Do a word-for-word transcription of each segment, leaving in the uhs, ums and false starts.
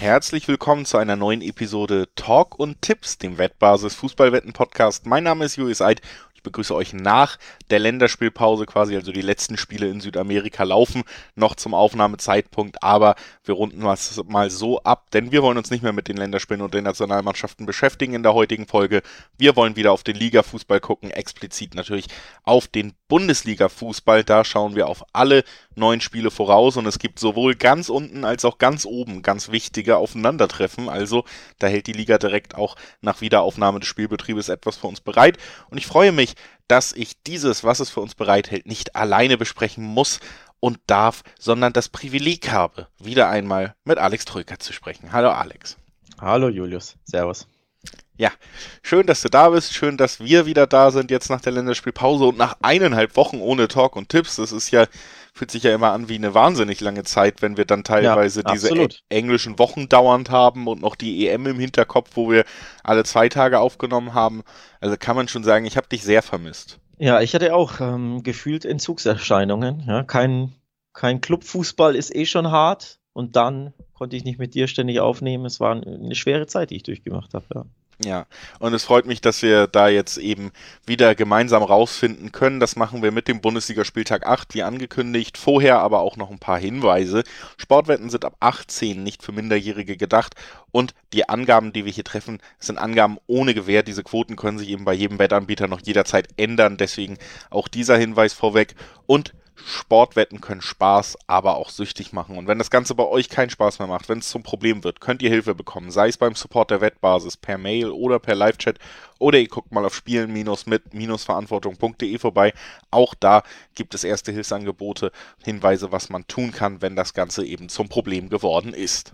herzlich willkommen zu einer neuen Episode Talk und Tipps, dem Wettbasis Fußballwetten-Podcast. Mein Name ist Julius Eid. Ich begrüße euch nach der Länderspielpause quasi, also die letzten Spiele in Südamerika laufen noch zum Aufnahmezeitpunkt, aber wir runden es mal so ab, denn wir wollen uns nicht mehr mit den Länderspielen und den Nationalmannschaften beschäftigen in der heutigen Folge. Wir wollen wieder auf den Liga-Fußball gucken, explizit natürlich auf den Bundesliga-Fußball. Da schauen wir auf alle neun Spiele voraus und es gibt sowohl ganz unten als auch ganz oben ganz wichtige Aufeinandertreffen. Also da hält die Liga direkt auch nach Wiederaufnahme des Spielbetriebes etwas für uns bereit und ich freue mich, dass ich dieses, was es für uns bereithält, nicht alleine besprechen muss und darf, sondern das Privileg habe, wieder einmal mit Alex Troika zu sprechen. Hallo Alex. Hallo Julius, servus. Ja, schön, dass du da bist, schön, dass wir wieder da sind, jetzt nach der Länderspielpause und nach eineinhalb Wochen ohne Talk und Tipps. Das ist ja, fühlt sich ja immer an wie eine wahnsinnig lange Zeit, wenn wir dann teilweise ja, diese e- englischen Wochen dauernd haben und noch die E M im Hinterkopf, wo wir alle zwei Tage aufgenommen haben. Also kann man schon sagen, ich habe dich sehr vermisst. Ja, ich hatte auch ähm, gefühlt Entzugserscheinungen. Ja, kein, kein Clubfußball ist eh schon hart und dann konnte ich nicht mit dir ständig aufnehmen. Es war eine schwere Zeit, die ich durchgemacht habe, ja. Ja, und es freut mich, dass wir da jetzt eben wieder gemeinsam rausfinden können. Das machen wir mit dem Bundesligaspieltag acht, wie angekündigt. Vorher aber auch noch ein paar Hinweise. Sportwetten sind ab achtzehn nicht für Minderjährige gedacht und die Angaben, die wir hier treffen, sind Angaben ohne Gewähr. Diese Quoten können sich eben bei jedem Wettanbieter noch jederzeit ändern. Deswegen auch dieser Hinweis vorweg. Und Sportwetten können Spaß, aber auch süchtig machen. Und wenn das Ganze bei euch keinen Spaß mehr macht, wenn es zum Problem wird, könnt ihr Hilfe bekommen. Sei es beim Support der Wettbasis, per Mail oder per Live-Chat. Oder ihr guckt mal auf spielen-mit-verantwortung punkt de vorbei. Auch da gibt es erste Hilfsangebote, Hinweise, was man tun kann, wenn das Ganze eben zum Problem geworden ist.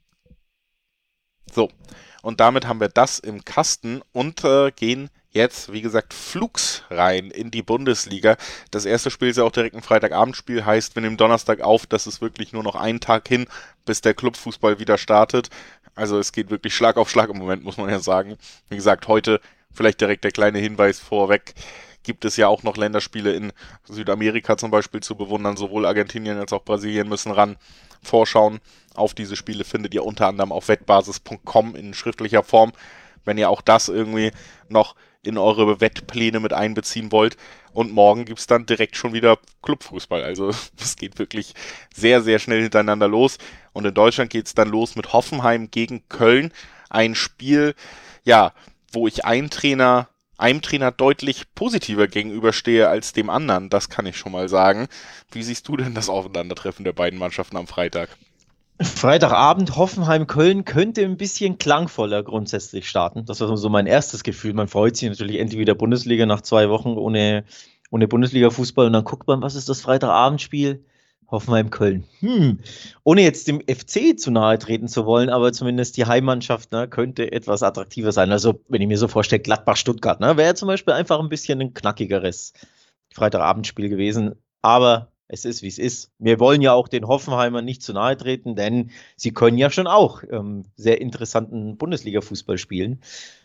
So, und damit haben wir das im Kasten und äh, gehen jetzt, wie gesagt, flugs rein in die Bundesliga. Das erste Spiel ist ja auch direkt ein Freitagabendspiel, heißt, wir nehmen Donnerstag auf, das ist wirklich nur noch ein Tag hin, bis der Clubfußball wieder startet. Also es geht wirklich Schlag auf Schlag im Moment, muss man ja sagen. Wie gesagt, heute vielleicht direkt der kleine Hinweis vorweg, gibt es ja auch noch Länderspiele in Südamerika zum Beispiel zu bewundern. Sowohl Argentinien als auch Brasilien müssen ran. Vorschauen auf diese Spiele findet ihr unter anderem auf wettbasis punkt com in schriftlicher Form. Wenn ihr auch das irgendwie noch in eure Wettpläne mit einbeziehen wollt. Und morgen gibt es dann direkt schon wieder Clubfußball. Also es geht wirklich sehr, sehr schnell hintereinander los. Und in Deutschland geht es dann los mit Hoffenheim gegen Köln. Ein Spiel, ja, wo ich einen Trainer, einem Trainer deutlich positiver gegenüberstehe als dem anderen. Das kann ich schon mal sagen. Wie siehst du denn das Aufeinandertreffen der beiden Mannschaften am Freitag? Freitagabend, Hoffenheim-Köln könnte ein bisschen klangvoller grundsätzlich starten. Das war so mein erstes Gefühl. Man freut sich natürlich endlich wieder Bundesliga nach zwei Wochen ohne, ohne Bundesliga-Fußball. Und dann guckt man, was ist das Freitagabendspiel? Hoffenheim-Köln. Hm. Ohne jetzt dem F C zu nahe treten zu wollen, aber zumindest die Heimmannschaft, ne, könnte etwas attraktiver sein. Also, wenn ich mir so vorstelle, Gladbach-Stuttgart, ne, wäre zum Beispiel einfach ein bisschen ein knackigeres Freitagabendspiel gewesen. Aber es ist, wie es ist. Wir wollen ja auch den Hoffenheimern nicht zu nahe treten, denn sie können ja schon auch ähm, sehr interessanten Bundesliga-Fußball spielen.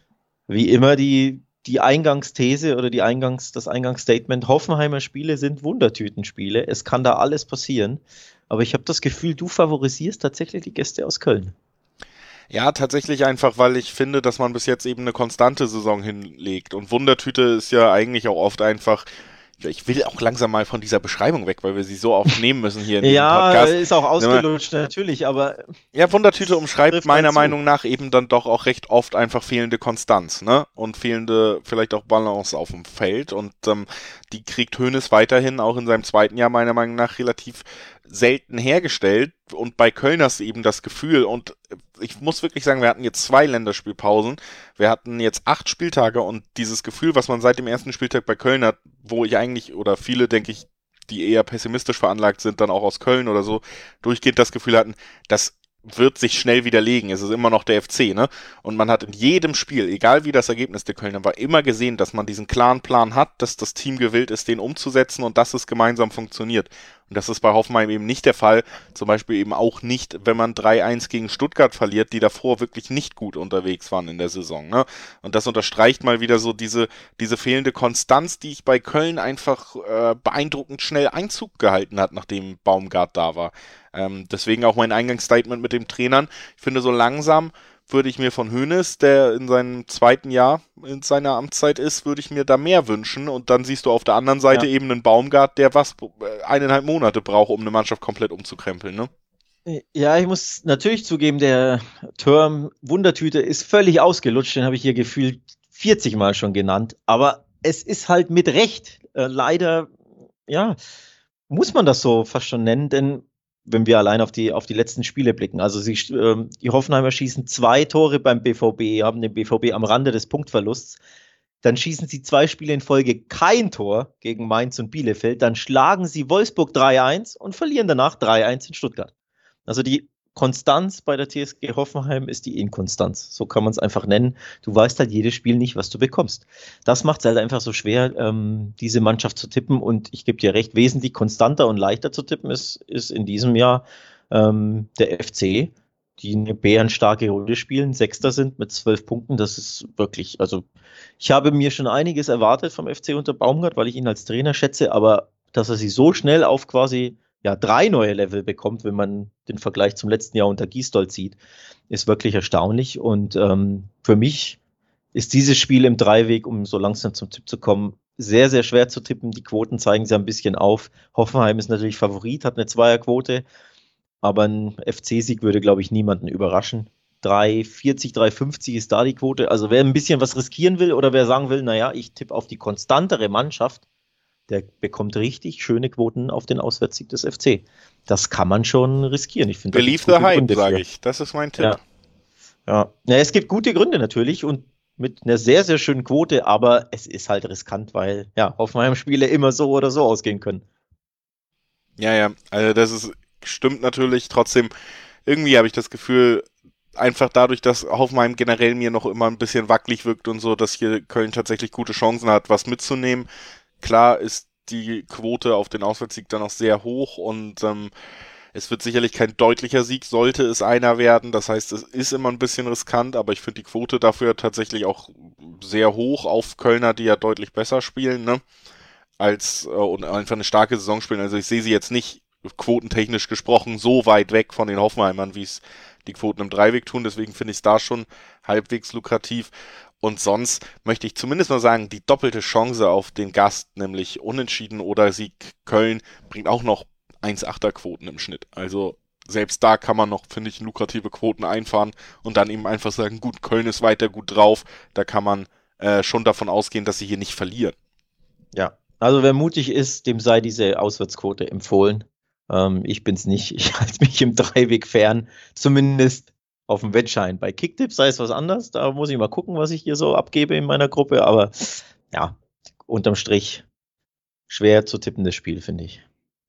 Wie immer die, die Eingangsthese oder die Eingangs, das Eingangsstatement, Hoffenheimer Spiele sind Wundertütenspiele. Es kann da alles passieren. Aber ich habe das Gefühl, du favorisierst tatsächlich die Gäste aus Köln. Ja, tatsächlich einfach, weil ich finde, dass man bis jetzt eben eine konstante Saison hinlegt. Und Wundertüte ist ja eigentlich auch oft einfach... Ich will auch langsam mal von dieser Beschreibung weg, weil wir sie so oft nehmen müssen hier in diesem ja, Podcast. Ja, ist auch ausgelutscht, natürlich, aber... Ja, Wundertüte umschreibt meiner Meinung nach eben dann doch auch recht oft einfach fehlende Konstanz, ne? Und fehlende vielleicht auch Balance auf dem Feld. Und ähm, die kriegt Hoeneß weiterhin auch in seinem zweiten Jahr meiner Meinung nach relativ selten hergestellt. Und bei Köln hast du eben das Gefühl, und ich muss wirklich sagen, wir hatten jetzt zwei Länderspielpausen, wir hatten jetzt acht Spieltage und dieses Gefühl, was man seit dem ersten Spieltag bei Köln hat, wo ich eigentlich, oder viele, denke ich, die eher pessimistisch veranlagt sind, dann auch aus Köln oder so, durchgehend das Gefühl hatten, das wird sich schnell widerlegen. Es ist immer noch der F C, ne? Und man hat in jedem Spiel, egal wie das Ergebnis der Kölner war, immer gesehen, dass man diesen klaren Plan hat, dass das Team gewillt ist, den umzusetzen und dass es gemeinsam funktioniert. Und das ist bei Hoffenheim eben nicht der Fall. Zum Beispiel eben auch nicht, wenn man drei eins gegen Stuttgart verliert, die davor wirklich nicht gut unterwegs waren in der Saison. Ne? Und das unterstreicht mal wieder so diese, diese fehlende Konstanz, die ich bei Köln einfach äh, beeindruckend schnell Einzug gehalten hat, nachdem Baumgart da war. Ähm, deswegen auch mein Eingangsstatement mit dem Trainern. Ich finde, so langsam würde ich mir von Hoeneß, der in seinem zweiten Jahr in seiner Amtszeit ist, würde ich mir da mehr wünschen. Und dann siehst du auf der anderen Seite Ja. eben einen Baumgart, der was äh, eineinhalb Monate braucht, um eine Mannschaft komplett umzukrempeln. Ne? Ja, ich muss natürlich zugeben, der Term Wundertüte ist völlig ausgelutscht. Den habe ich hier gefühlt vierzig Mal schon genannt. Aber es ist halt mit Recht. Äh, leider, ja, muss man das so fast schon nennen, denn wenn wir allein auf die, auf die letzten Spiele blicken, also sie, ähm, die Hoffenheimer schießen zwei Tore beim B V B, haben den B V B am Rande des Punktverlusts, dann schießen sie zwei Spiele in Folge kein Tor gegen Mainz und Bielefeld, dann schlagen sie Wolfsburg drei eins und verlieren danach drei eins in Stuttgart. Also die Konstanz bei der T S G Hoffenheim ist die Inkonstanz. So kann man es einfach nennen. Du weißt halt jedes Spiel nicht, was du bekommst. Das macht es halt einfach so schwer, ähm, diese Mannschaft zu tippen. Und ich gebe dir recht, wesentlich konstanter und leichter zu tippen ist, ist in diesem Jahr ähm, der F C, die eine bärenstarke Runde spielen, Sechster sind mit zwölf Punkten. Das ist wirklich, also ich habe mir schon einiges erwartet vom F C unter Baumgart, weil ich ihn als Trainer schätze, aber dass er sie so schnell auf quasi ja, drei neue Level bekommt, wenn man den Vergleich zum letzten Jahr unter Gisdol zieht, ist wirklich erstaunlich. Und ähm, für mich ist dieses Spiel im Dreiweg, um so langsam zum Tipp zu kommen, sehr, sehr schwer zu tippen. Die Quoten zeigen sie ein bisschen auf. Hoffenheim ist natürlich Favorit, hat eine Zweierquote, aber ein F C-Sieg würde, glaube ich, niemanden überraschen. drei vierzig, drei fünfzig ist da die Quote. Also wer ein bisschen was riskieren will oder wer sagen will, naja, ich tippe auf die konstantere Mannschaft, der bekommt richtig schöne Quoten auf den Auswärtssieg des F C. Das kann man schon riskieren. Ich finde, Believe the hype, sage ich. Das ist mein Tipp. Ja. Ja. Ja, es gibt gute Gründe natürlich und mit einer sehr, sehr schönen Quote, aber es ist halt riskant, weil ja, Hoffenheim-Spiele immer so oder so ausgehen können. Ja, ja, also das ist, stimmt natürlich. Trotzdem, irgendwie habe ich das Gefühl, einfach dadurch, dass Hoffenheim generell mir noch immer ein bisschen wackelig wirkt und so, dass hier Köln tatsächlich gute Chancen hat, was mitzunehmen. Klar ist die Quote auf den Auswärtssieg dann auch sehr hoch und ähm, es wird sicherlich kein deutlicher Sieg, sollte es einer werden. Das heißt, es ist immer ein bisschen riskant, aber ich finde die Quote dafür tatsächlich auch sehr hoch auf Kölner, die ja deutlich besser spielen, ne? Als äh, und einfach eine starke Saison spielen. Also ich sehe sie jetzt nicht quotentechnisch gesprochen so weit weg von den Hoffenheimern, wie es die Quoten im Dreiweg tun. Deswegen finde ich es da schon halbwegs lukrativ. Und sonst möchte ich zumindest mal sagen, die doppelte Chance auf den Gast, nämlich Unentschieden oder Sieg Köln, bringt auch noch eins Komma achter Quoten im Schnitt. Also selbst da kann man noch, finde ich, lukrative Quoten einfahren und dann eben einfach sagen, gut, Köln ist weiter gut drauf. Da kann man äh, schon davon ausgehen, dass sie hier nicht verlieren. Ja, also wer mutig ist, dem sei diese Auswärtsquote empfohlen. Ähm, ich bin's nicht. Ich halte mich im Dreiweg fern. Zumindest auf dem Wettschein. Bei Kicktipp sei es was anderes. Da muss ich mal gucken, was ich hier so abgebe in meiner Gruppe. Aber ja, unterm Strich schwer zu tippendes Spiel, finde ich.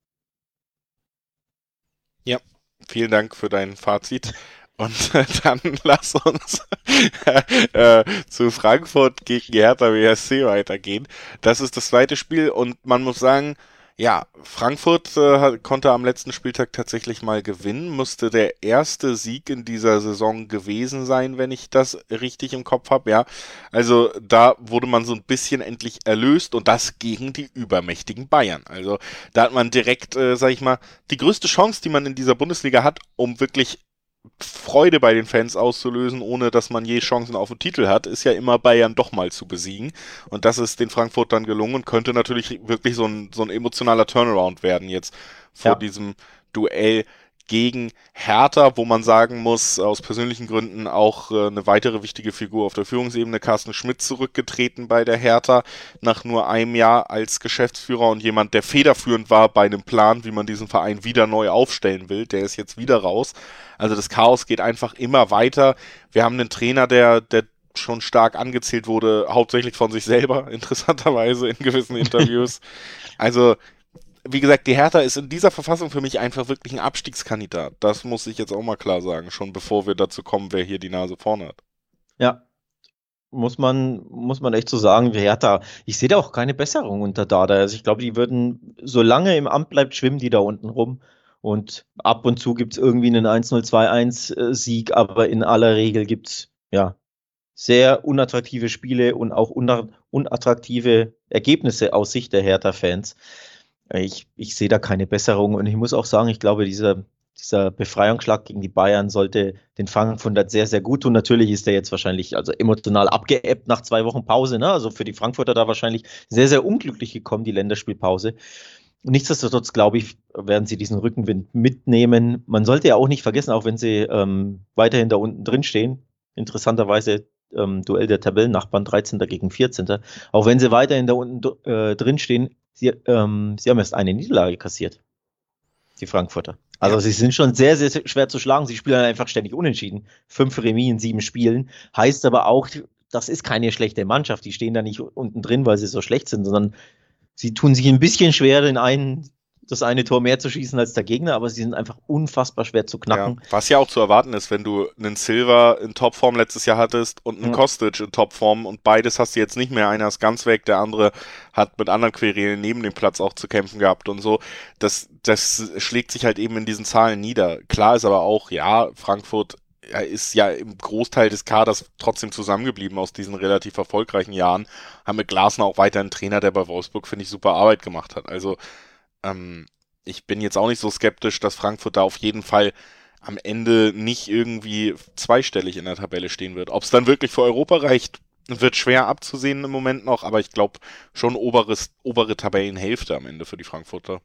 Ja, vielen Dank für dein Fazit. Und äh, dann lass uns äh, zu Frankfurt gegen Hertha B S C weitergehen. Das ist das zweite Spiel und man muss sagen, ja, Frankfurt äh, konnte am letzten Spieltag tatsächlich mal gewinnen, musste der erste Sieg in dieser Saison gewesen sein, wenn ich das richtig im Kopf habe, ja. Also da wurde man so ein bisschen endlich erlöst und das gegen die übermächtigen Bayern. Also da hat man direkt, äh, sag ich mal, die größte Chance, die man in dieser Bundesliga hat, um wirklich Freude bei den Fans auszulösen, ohne dass man je Chancen auf den Titel hat, ist ja immer Bayern doch mal zu besiegen. Und das ist den Frankfurtern gelungen und könnte natürlich wirklich so ein, so ein emotionaler Turnaround werden jetzt vor Ja. diesem Duell gegen Hertha, wo man sagen muss, aus persönlichen Gründen auch äh, eine weitere wichtige Figur auf der Führungsebene, Carsten Schmidt, zurückgetreten bei der Hertha nach nur einem Jahr als Geschäftsführer und jemand, der federführend war bei einem Plan, wie man diesen Verein wieder neu aufstellen will, der ist jetzt wieder raus. Also das Chaos geht einfach immer weiter. Wir haben einen Trainer, der, der schon stark angezählt wurde, hauptsächlich von sich selber, interessanterweise in gewissen Interviews. Also wie gesagt, die Hertha ist in dieser Verfassung für mich einfach wirklich ein Abstiegskandidat. Das muss ich jetzt auch mal klar sagen, schon bevor wir dazu kommen, wer hier die Nase vorne hat. Ja, muss man, muss man echt so sagen, Hertha, ich sehe da auch keine Besserung unter Dardai. Also ich glaube, die würden, solange im Amt bleibt, schwimmen die da unten rum. Und ab und zu gibt es irgendwie einen eins null zwei eins äh, Sieg, aber in aller Regel gibt es ja sehr unattraktive Spiele und auch una- unattraktive Ergebnisse aus Sicht der Hertha-Fans. Ich, ich sehe da keine Besserung und ich muss auch sagen, ich glaube, dieser, dieser Befreiungsschlag gegen die Bayern sollte den Frankfurtern sehr, sehr gut tun. Natürlich ist der jetzt wahrscheinlich also emotional abgeebbt nach zwei Wochen Pause. Ne? Also für die Frankfurter da wahrscheinlich sehr, sehr unglücklich gekommen, die Länderspielpause. Nichtsdestotrotz, glaube ich, werden sie diesen Rückenwind mitnehmen. Man sollte ja auch nicht vergessen, auch wenn sie ähm, weiterhin da unten drin stehen, interessanterweise ähm, Duell der Tabellennachbarn, dreizehnter gegen vierzehnter Auch wenn sie weiterhin da unten äh, drin stehen, sie, ähm, sie haben erst eine Niederlage kassiert, die Frankfurter. Also Ja. sie sind schon sehr, sehr schwer zu schlagen. Sie spielen einfach ständig unentschieden. Fünf Remis in sieben Spielen. Heißt aber auch, das ist keine schlechte Mannschaft. Die stehen da nicht unten drin, weil sie so schlecht sind, sondern sie tun sich ein bisschen schwer, den einen, das eine Tor mehr zu schießen als der Gegner, aber sie sind einfach unfassbar schwer zu Ja, knacken. was ja auch zu erwarten ist, wenn du einen Silva in Topform letztes Jahr hattest und einen Ja. Kostic in Topform und beides hast du jetzt nicht mehr. Einer ist ganz weg, der andere hat mit anderen Querelen neben dem Platz auch zu kämpfen gehabt und so. Das, das schlägt sich halt eben in diesen Zahlen nieder. Klar ist aber auch, ja, Frankfurt ist ja im Großteil des Kaders trotzdem zusammengeblieben aus diesen relativ erfolgreichen Jahren. Haben mit Glasner auch weiter einen Trainer, der bei Wolfsburg, finde ich, super Arbeit gemacht hat. Also, ähm, ich bin jetzt auch nicht so skeptisch, dass Frankfurt da auf jeden Fall am Ende nicht irgendwie zweistellig in der Tabelle stehen wird. Ob es dann wirklich für Europa reicht, wird schwer abzusehen im Moment noch, aber ich glaube schon oberes, obere Tabellenhälfte am Ende für die Frankfurter.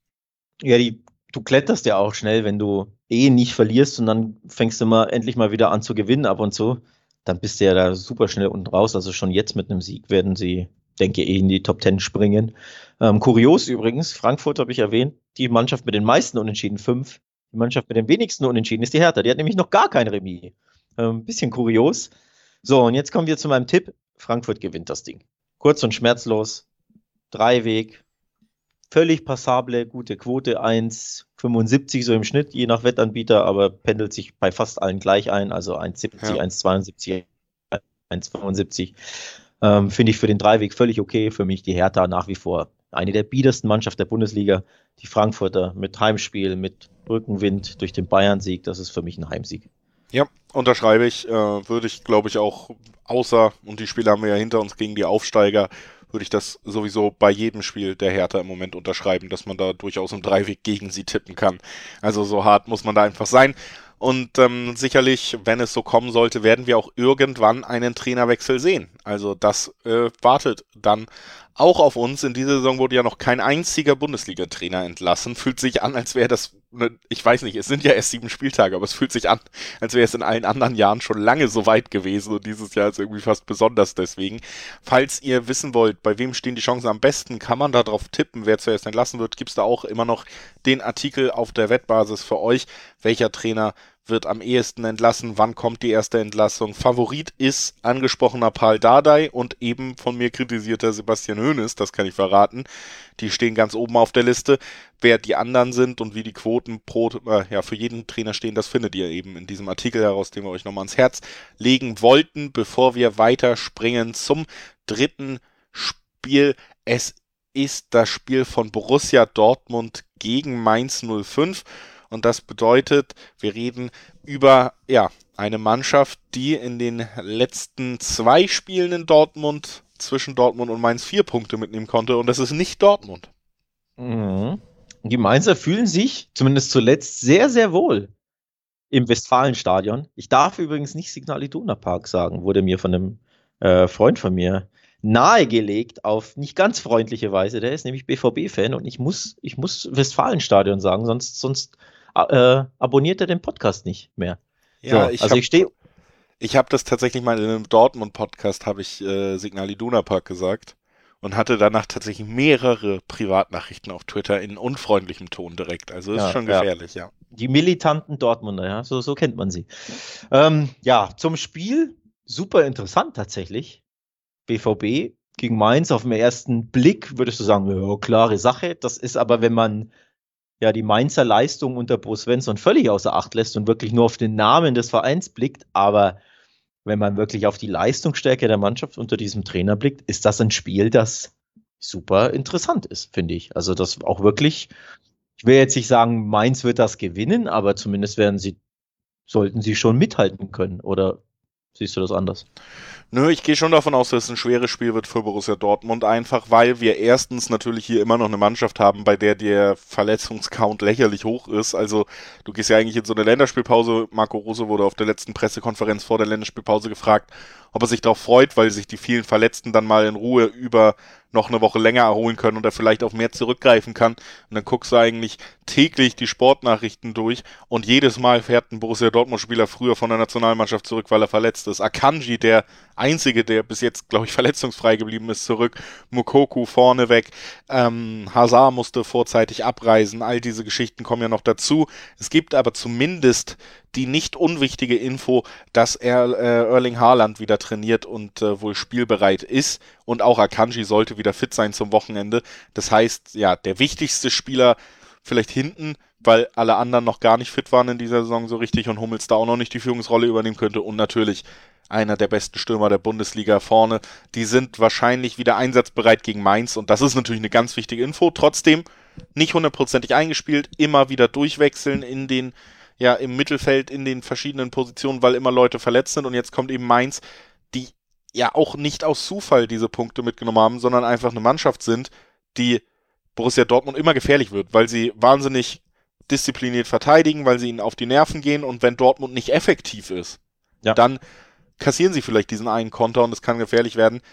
Ja, die, du kletterst ja auch schnell, wenn du eh nicht verlierst und dann fängst du mal endlich mal wieder an zu gewinnen ab und zu. Dann bist du ja da super schnell unten raus. Also schon jetzt mit einem Sieg werden sie, denke ich, eh in die Top Ten springen. Ähm, kurios übrigens, Frankfurt habe ich erwähnt, die Mannschaft mit den meisten Unentschieden, fünf. Die Mannschaft mit den wenigsten Unentschieden ist die Hertha. Die hat nämlich noch gar kein Remis. Ähm, bisschen kurios. So, und jetzt kommen wir zu meinem Tipp. Frankfurt gewinnt das Ding. Kurz und schmerzlos. Dreiweg, völlig passable, gute Quote, eins Komma fünfundsiebzig so im Schnitt, je nach Wettanbieter, aber pendelt sich bei fast allen gleich ein, also eins Komma siebzig, Ja. eins Komma zweiundsiebzig, eins Komma fünfundsiebzig. Ähm, Finde ich für den Dreiweg völlig okay. Für mich die Hertha nach wie vor eine der biedersten Mannschaften der Bundesliga. Die Frankfurter mit Heimspiel, mit Rückenwind durch den Bayern-Sieg, das ist für mich ein Heimsieg. Ja, unterschreibe ich. Äh, würde ich, glaube ich, auch, außer, und die Spiele haben wir ja hinter uns gegen die Aufsteiger, würde ich das sowieso bei jedem Spiel der Hertha im Moment unterschreiben, dass man da durchaus im Dreiweg gegen sie tippen kann. Also so hart muss man da einfach sein. Und ähm, sicherlich, wenn es so kommen sollte, werden wir auch irgendwann einen Trainerwechsel sehen. Also das äh, wartet dann auch auf uns. In dieser Saison wurde ja noch kein einziger Bundesliga-Trainer entlassen. Fühlt sich an, als wäre das, ne, ich weiß nicht, es sind ja erst sieben Spieltage, aber es fühlt sich an, als wäre es in allen anderen Jahren schon lange so weit gewesen und dieses Jahr ist irgendwie fast besonders deswegen. Falls ihr wissen wollt, bei wem stehen die Chancen am besten, kann man da drauf tippen, wer zuerst entlassen wird, gibt es da auch immer noch den Artikel auf der Wettbasis für euch, welcher Trainer wird am ehesten entlassen, wann kommt die erste Entlassung. Favorit ist angesprochener Paul Dardai und eben von mir kritisierter Sebastian Hoeneß, das kann ich verraten. Die stehen ganz oben auf der Liste. Wer die anderen sind und wie die Quoten pro, äh, ja, für jeden Trainer stehen, das findet ihr eben in diesem Artikel heraus, den wir euch nochmal ans Herz legen wollten, bevor wir weiterspringen zum dritten Spiel. Es ist das Spiel von Borussia Dortmund gegen Mainz null fünf. Und das bedeutet, wir reden über ja, eine Mannschaft, die in den letzten zwei Spielen in Dortmund zwischen Dortmund und Mainz vier Punkte mitnehmen konnte. Und das ist nicht Dortmund. Mhm. Die Mainzer fühlen sich zumindest zuletzt sehr, sehr wohl im Westfalenstadion. Ich darf übrigens nicht Signal Iduna Park sagen, wurde mir von einem äh, Freund von mir nahegelegt auf nicht ganz freundliche Weise. Der ist nämlich B V B-Fan und ich muss, ich muss Westfalenstadion sagen, sonst, sonst äh, abonniert er den Podcast nicht mehr. Ja, So, ich also habe ich stehe. ich hab das tatsächlich mal in einem Dortmund-Podcast, habe ich äh, Signal Iduna Park gesagt und hatte danach tatsächlich mehrere Privatnachrichten auf Twitter in unfreundlichem Ton direkt. Also ist Ja, schon ja. gefährlich, ja. Die militanten Dortmunder, ja, so, so kennt man sie. Ähm, ja, zum Spiel super interessant tatsächlich. B V B gegen Mainz auf den ersten Blick würdest du sagen, ja, klare Sache. Das ist aber, wenn man ja die Mainzer Leistung unter Bo Svensson völlig außer Acht lässt und wirklich nur auf den Namen des Vereins blickt, aber wenn man wirklich auf die Leistungsstärke der Mannschaft unter diesem Trainer blickt, ist das ein Spiel, das super interessant ist, finde ich. Also das auch wirklich, ich will jetzt nicht sagen, Mainz wird das gewinnen, aber zumindest werden sie, sollten sie schon mithalten können. Oder siehst du das anders? Nö, ich gehe schon davon aus, dass es ein schweres Spiel wird für Borussia Dortmund, einfach weil wir erstens natürlich hier immer noch eine Mannschaft haben, bei der der Verletzungscount lächerlich hoch ist. Also du gehst ja eigentlich in so eine Länderspielpause. Marco Rose wurde auf der letzten Pressekonferenz vor der Länderspielpause gefragt, ob er sich darauf freut, weil sich die vielen Verletzten dann mal in Ruhe über noch eine Woche länger erholen können und er vielleicht auf mehr zurückgreifen kann. Und dann guckst du eigentlich täglich die Sportnachrichten durch und jedes Mal fährt ein Borussia Dortmund-Spieler früher von der Nationalmannschaft zurück, weil er verletzt ist. Akanji, der einzige, der bis jetzt, glaube ich, verletzungsfrei geblieben ist, zurück. Mukoku vorne weg. Ähm, Hazard musste vorzeitig abreisen. All diese Geschichten kommen ja noch dazu. Es gibt aber zumindest die nicht unwichtige Info, dass er äh, Erling Haaland wieder trainiert und äh, wohl spielbereit ist. Und auch Akanji sollte wieder fit sein zum Wochenende. Das heißt, ja, der wichtigste Spieler vielleicht hinten, weil alle anderen noch gar nicht fit waren in dieser Saison so richtig und Hummels da auch noch nicht die Führungsrolle übernehmen könnte. Und natürlich einer der besten Stürmer der Bundesliga vorne. Die sind wahrscheinlich wieder einsatzbereit gegen Mainz und das ist natürlich eine ganz wichtige Info. Trotzdem nicht hundertprozentig eingespielt, immer wieder durchwechseln in den, ja, im Mittelfeld in den verschiedenen Positionen, weil immer Leute verletzt sind und jetzt kommt eben Mainz, die ja auch nicht aus Zufall diese Punkte mitgenommen haben, sondern einfach eine Mannschaft sind, die Borussia Dortmund immer gefährlich wird, weil sie wahnsinnig diszipliniert verteidigen, weil sie ihnen auf die Nerven gehen und wenn Dortmund nicht effektiv ist, ja, dann kassieren sie vielleicht diesen einen Konter und es kann gefährlich werden.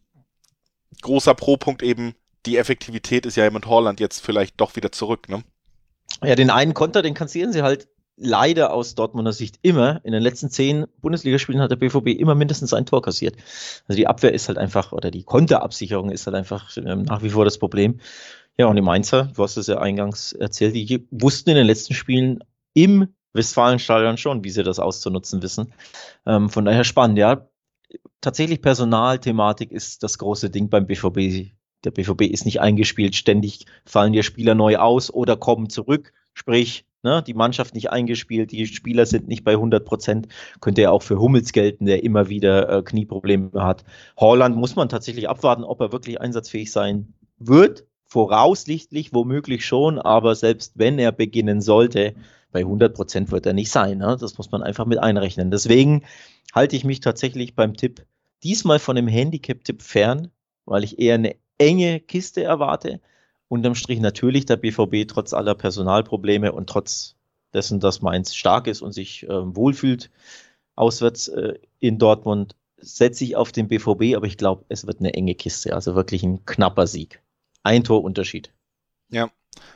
Großer Pro-Punkt eben, die Effektivität ist ja mit Haaland jetzt vielleicht doch wieder zurück, ne? Ja, den einen Konter, den kassieren sie halt leider aus Dortmunder Sicht immer. In den letzten zehn Bundesligaspielen hat der B V B immer mindestens ein Tor kassiert. Also die Abwehr ist halt einfach, oder die Konterabsicherung ist halt einfach ähm, nach wie vor das Problem. Ja, und die Mainzer, du hast es ja eingangs erzählt, die wussten in den letzten Spielen im Westfalenstadion schon, wie sie das auszunutzen wissen. Ähm, von daher spannend, ja. Tatsächlich Personalthematik ist das große Ding beim B V B. Der B V B ist nicht eingespielt, ständig fallen dir Spieler neu aus oder kommen zurück, sprich, ne, die Mannschaft nicht eingespielt, die Spieler sind nicht bei hundert Prozent, könnte ja auch für Hummels gelten, der immer wieder äh, Knieprobleme hat. Haaland muss man tatsächlich abwarten, ob er wirklich einsatzfähig sein wird, voraussichtlich womöglich schon, aber selbst wenn er beginnen sollte, bei hundert Prozent wird er nicht sein, ne? Das muss man einfach mit einrechnen. Deswegen halte ich mich tatsächlich beim Tipp diesmal von dem Handicap-Tipp fern, weil ich eher eine enge Kiste erwarte. Unterm Strich natürlich der B V B trotz aller Personalprobleme und trotz dessen, dass Mainz stark ist und sich äh, wohlfühlt auswärts äh, in Dortmund, setze ich auf den B V B, aber ich glaube, es wird eine enge Kiste, also wirklich ein knapper Sieg. Ein Torunterschied. Ja,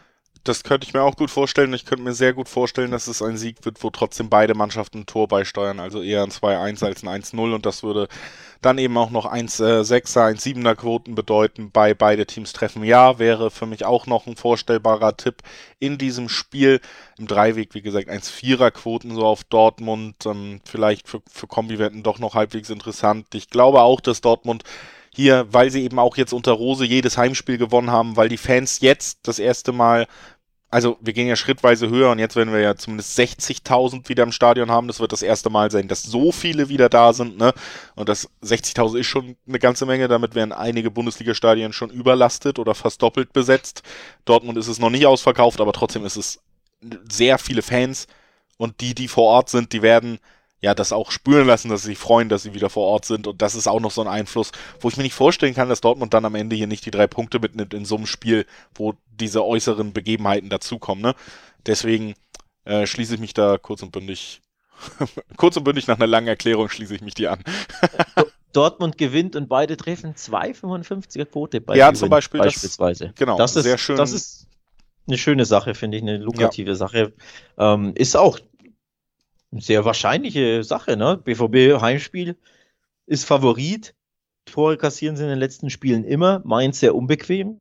das könnte ich mir auch gut vorstellen. Ich könnte mir sehr gut vorstellen, dass es ein Sieg wird, wo trotzdem beide Mannschaften ein Tor beisteuern. Also eher ein zwei eins als ein eins null. Und das würde dann eben auch noch eins Komma sechser, eins Komma siebener Quoten bedeuten bei beide Teams treffen. Ja, wäre für mich auch noch ein vorstellbarer Tipp in diesem Spiel. Im Dreiweg, wie gesagt, eins Komma vierer Quoten so auf Dortmund. Ähm, vielleicht für, für Kombiwetten doch noch halbwegs interessant. Ich glaube auch, dass Dortmund hier, weil sie eben auch jetzt unter Rose jedes Heimspiel gewonnen haben, weil die Fans jetzt das erste Mal, also wir gehen ja schrittweise höher und jetzt werden wir ja zumindest sechzigtausend wieder im Stadion haben. Das wird das erste Mal sein, dass so viele wieder da sind, ne? Und das sechzigtausend ist schon eine ganze Menge. Damit werden einige Bundesliga-Stadien schon überlastet oder fast doppelt besetzt. Dortmund ist es noch nicht ausverkauft, aber trotzdem ist es sehr viele Fans und die, die vor Ort sind, die werden ja das auch spüren lassen, dass sie sich freuen, dass sie wieder vor Ort sind und das ist auch noch so ein Einfluss, wo ich mir nicht vorstellen kann, dass Dortmund dann am Ende hier nicht die drei Punkte mitnimmt in so einem Spiel, wo diese äußeren Begebenheiten dazukommen, ne? Deswegen äh, schließe ich mich da kurz und bündig, kurz und bündig nach einer langen Erklärung schließe ich mich die an. Dortmund gewinnt und beide treffen zwei Komma fünfundfünfziger Quote bei ja, zum Beispiel beispielsweise. Das, genau, das ist, sehr schön. Das ist eine schöne Sache, finde ich, eine lukrative ja. Sache. Ähm, ist auch eine sehr wahrscheinliche Sache, ne? B V B Heimspiel ist Favorit. Tore kassieren sie in den letzten Spielen immer. Mainz sehr unbequem.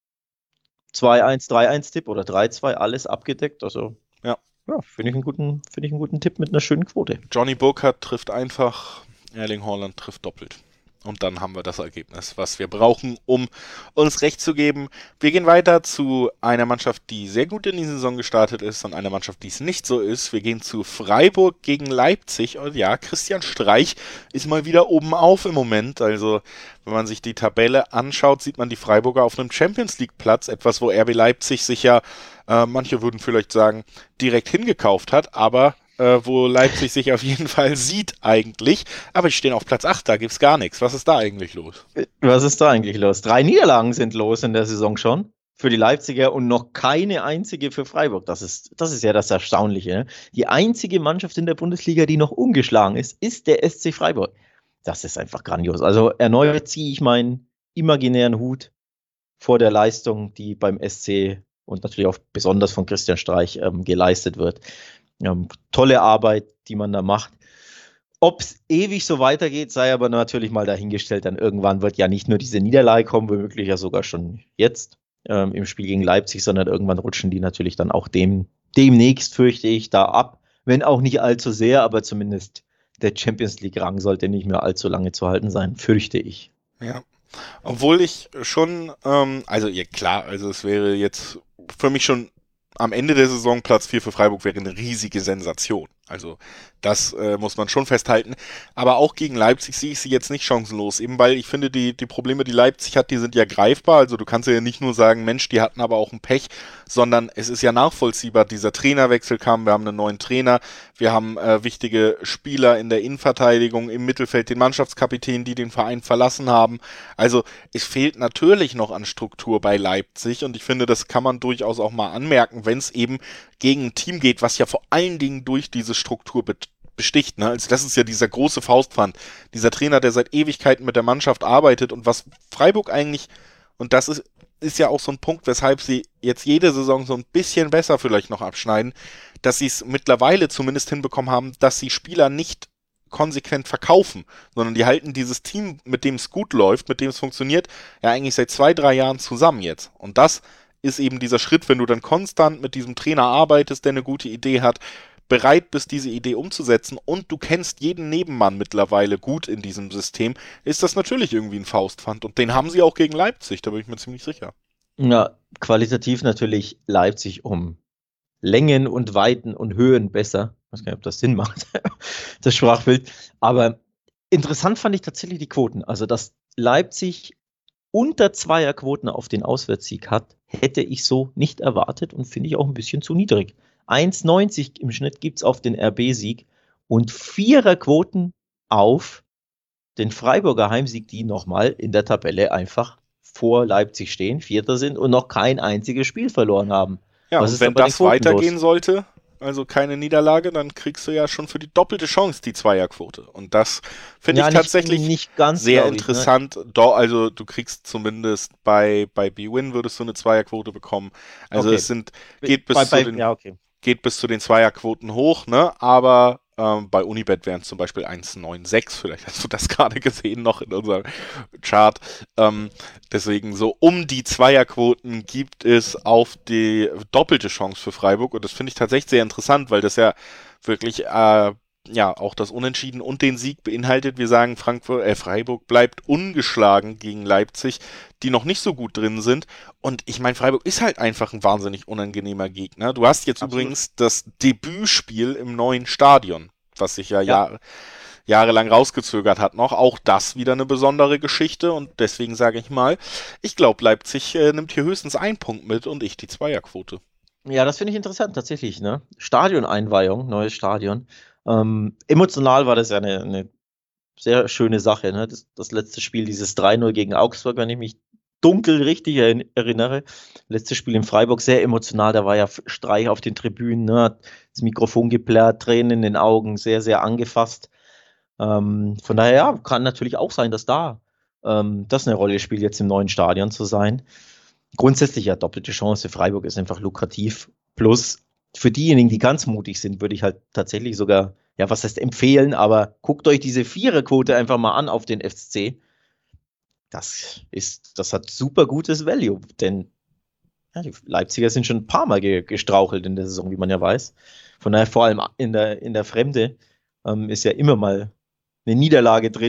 zwei eins, drei eins Tipp oder drei zwei, alles abgedeckt. Also, ja, ja finde ich einen guten, finde ich einen guten Tipp mit einer schönen Quote. Johnny Burkhardt trifft einfach, Erling Haaland trifft doppelt. Und dann haben wir das Ergebnis, was wir brauchen, um uns recht zu geben. Wir gehen weiter zu einer Mannschaft, die sehr gut in die Saison gestartet ist und einer Mannschaft, die es nicht so ist. Wir gehen zu Freiburg gegen Leipzig. Und ja, Christian Streich ist mal wieder oben auf im Moment. Also, wenn man sich die Tabelle anschaut, sieht man die Freiburger auf einem Champions-League-Platz. Etwas, wo R B Leipzig sich ja, äh, manche würden vielleicht sagen, direkt hingekauft hat. Aber äh, wo Leipzig sich auf jeden Fall sieht eigentlich. Aber die stehen auf Platz acht, da gibt's gar nichts. Was ist da eigentlich los? Was ist da eigentlich los? Drei Niederlagen sind los in der Saison schon für die Leipziger und noch keine einzige für Freiburg. Das ist, das ist ja das Erstaunliche. Ne? Die einzige Mannschaft in der Bundesliga, die noch ungeschlagen ist, ist der S C Freiburg. Das ist einfach grandios. Also erneut ziehe ich meinen imaginären Hut vor der Leistung, die beim S C und natürlich auch besonders von Christian Streich ähm, geleistet wird. Ähm, tolle Arbeit, die man da macht. Ob es ewig so weitergeht, sei aber natürlich mal dahingestellt. Dann irgendwann wird ja nicht nur diese Niederlage kommen, womöglich ja sogar schon jetzt ähm, im Spiel gegen Leipzig, sondern irgendwann rutschen die natürlich dann auch dem, demnächst, fürchte ich, da ab. Wenn auch nicht allzu sehr, aber zumindest der Champions League-Rang sollte nicht mehr allzu lange zu halten sein, fürchte ich. Ja, obwohl ich schon, ähm, also ja klar, also es wäre jetzt für mich schon am Ende der Saison Platz vier für Freiburg wäre eine riesige Sensation. Also das äh, muss man schon festhalten. Aber auch gegen Leipzig sehe ich sie jetzt nicht chancenlos. Eben weil ich finde, die, die Probleme, die Leipzig hat, die sind ja greifbar. Also du kannst ja nicht nur sagen, Mensch, die hatten aber auch ein Pech, sondern es ist ja nachvollziehbar. Dieser Trainerwechsel kam, wir haben einen neuen Trainer, wir haben äh, wichtige Spieler in der Innenverteidigung, im Mittelfeld den Mannschaftskapitän, die den Verein verlassen haben. Also es fehlt natürlich noch an Struktur bei Leipzig und ich finde, das kann man durchaus auch mal anmerken, wenn es eben gegen ein Team geht, was ja vor allen Dingen durch diese Struktur be- besticht. Ne? Also das ist ja dieser große Faustpfand. Dieser Trainer, der seit Ewigkeiten mit der Mannschaft arbeitet und was Freiburg eigentlich, und das ist, ist ja auch so ein Punkt, weshalb sie jetzt jede Saison so ein bisschen besser vielleicht noch abschneiden, dass sie es mittlerweile zumindest hinbekommen haben, dass sie Spieler nicht konsequent verkaufen, sondern die halten dieses Team, mit dem es gut läuft, mit dem es funktioniert, ja eigentlich seit zwei, drei Jahren zusammen jetzt. Und das ist eben dieser Schritt, wenn du dann konstant mit diesem Trainer arbeitest, der eine gute Idee hat, bereit bist, diese Idee umzusetzen und du kennst jeden Nebenmann mittlerweile gut in diesem System, ist das natürlich irgendwie ein Faustpfand. Und den haben sie auch gegen Leipzig, da bin ich mir ziemlich sicher. Ja, qualitativ natürlich Leipzig um Längen und Weiten und Höhen besser. Ich weiß gar nicht, ob das Sinn macht, das Sprachbild. Aber interessant fand ich tatsächlich die Quoten. Also, dass Leipzig unter Zweierquoten auf den Auswärtssieg hat, hätte ich so nicht erwartet und finde ich auch ein bisschen zu niedrig. eins Komma neunzig im Schnitt gibt es auf den R B-Sieg und Viererquoten auf den Freiburger Heimsieg, die nochmal in der Tabelle einfach vor Leipzig stehen, Vierter sind und noch kein einziges Spiel verloren haben. Ja, Was und ist wenn da bei den das Quoten weitergehen los? sollte, also keine Niederlage, dann kriegst du ja schon für die doppelte Chance die Zweierquote. Und das finde Ja, ich nicht, tatsächlich nicht ganz, sehr glaube ich. Ne? interessant. Do, also du kriegst zumindest bei, bei B-Win würdest du eine Zweierquote bekommen. Also Okay. es sind, geht bis Bei, zu bei, den, ja, okay. geht bis zu den Zweierquoten hoch, ne? Aber ähm, bei Unibet wären es zum Beispiel eins Komma sechsundneunzig, vielleicht hast du das gerade gesehen noch in unserem Chart. Ähm, deswegen so um die Zweierquoten gibt es auf die doppelte Chance für Freiburg und das finde ich tatsächlich sehr interessant, weil das ja wirklich äh, ja auch das Unentschieden und den Sieg beinhaltet. Wir sagen, Frankfurt, äh, Freiburg bleibt ungeschlagen gegen Leipzig, die noch nicht so gut drin sind. Und ich meine, Freiburg ist halt einfach ein wahnsinnig unangenehmer Gegner. Du hast jetzt Absolut. übrigens das Debütspiel im neuen Stadion, was sich ja, Ja. Jahre, jahrelang rausgezögert hat noch. Auch das wieder eine besondere Geschichte. Und deswegen sage ich mal, ich glaube, Leipzig äh, nimmt hier höchstens einen Punkt mit und ich die Zweierquote. Ja, das finde ich interessant, tatsächlich. Ne? Stadioneinweihung, neues Stadion. Ähm, emotional war das ja eine, eine sehr schöne Sache. Ne? Das, das letzte Spiel, dieses drei null gegen Augsburg, wenn ich mich dunkel richtig erinn- erinnere. Letztes Spiel in Freiburg, sehr emotional. Da war ja Streich auf den Tribünen, ne? Hat das Mikrofon geplärrt, Tränen in den Augen, sehr, sehr angefasst. Ähm, von daher ja, kann natürlich auch sein, dass da ähm, das eine Rolle spielt, jetzt im neuen Stadion zu sein. Grundsätzlich ja doppelte Chance. Freiburg ist einfach lukrativ. Plus für diejenigen, die ganz mutig sind, würde ich halt tatsächlich sogar, ja, was heißt empfehlen, aber guckt euch diese Viererquote einfach mal an auf den F C. Das ist, das hat super gutes Value, denn ja, die Leipziger sind schon ein paar Mal ge gestrauchelt in der Saison, wie man ja weiß. Von daher vor allem in der, in der Fremde ähm, ist ja immer mal eine Niederlage drin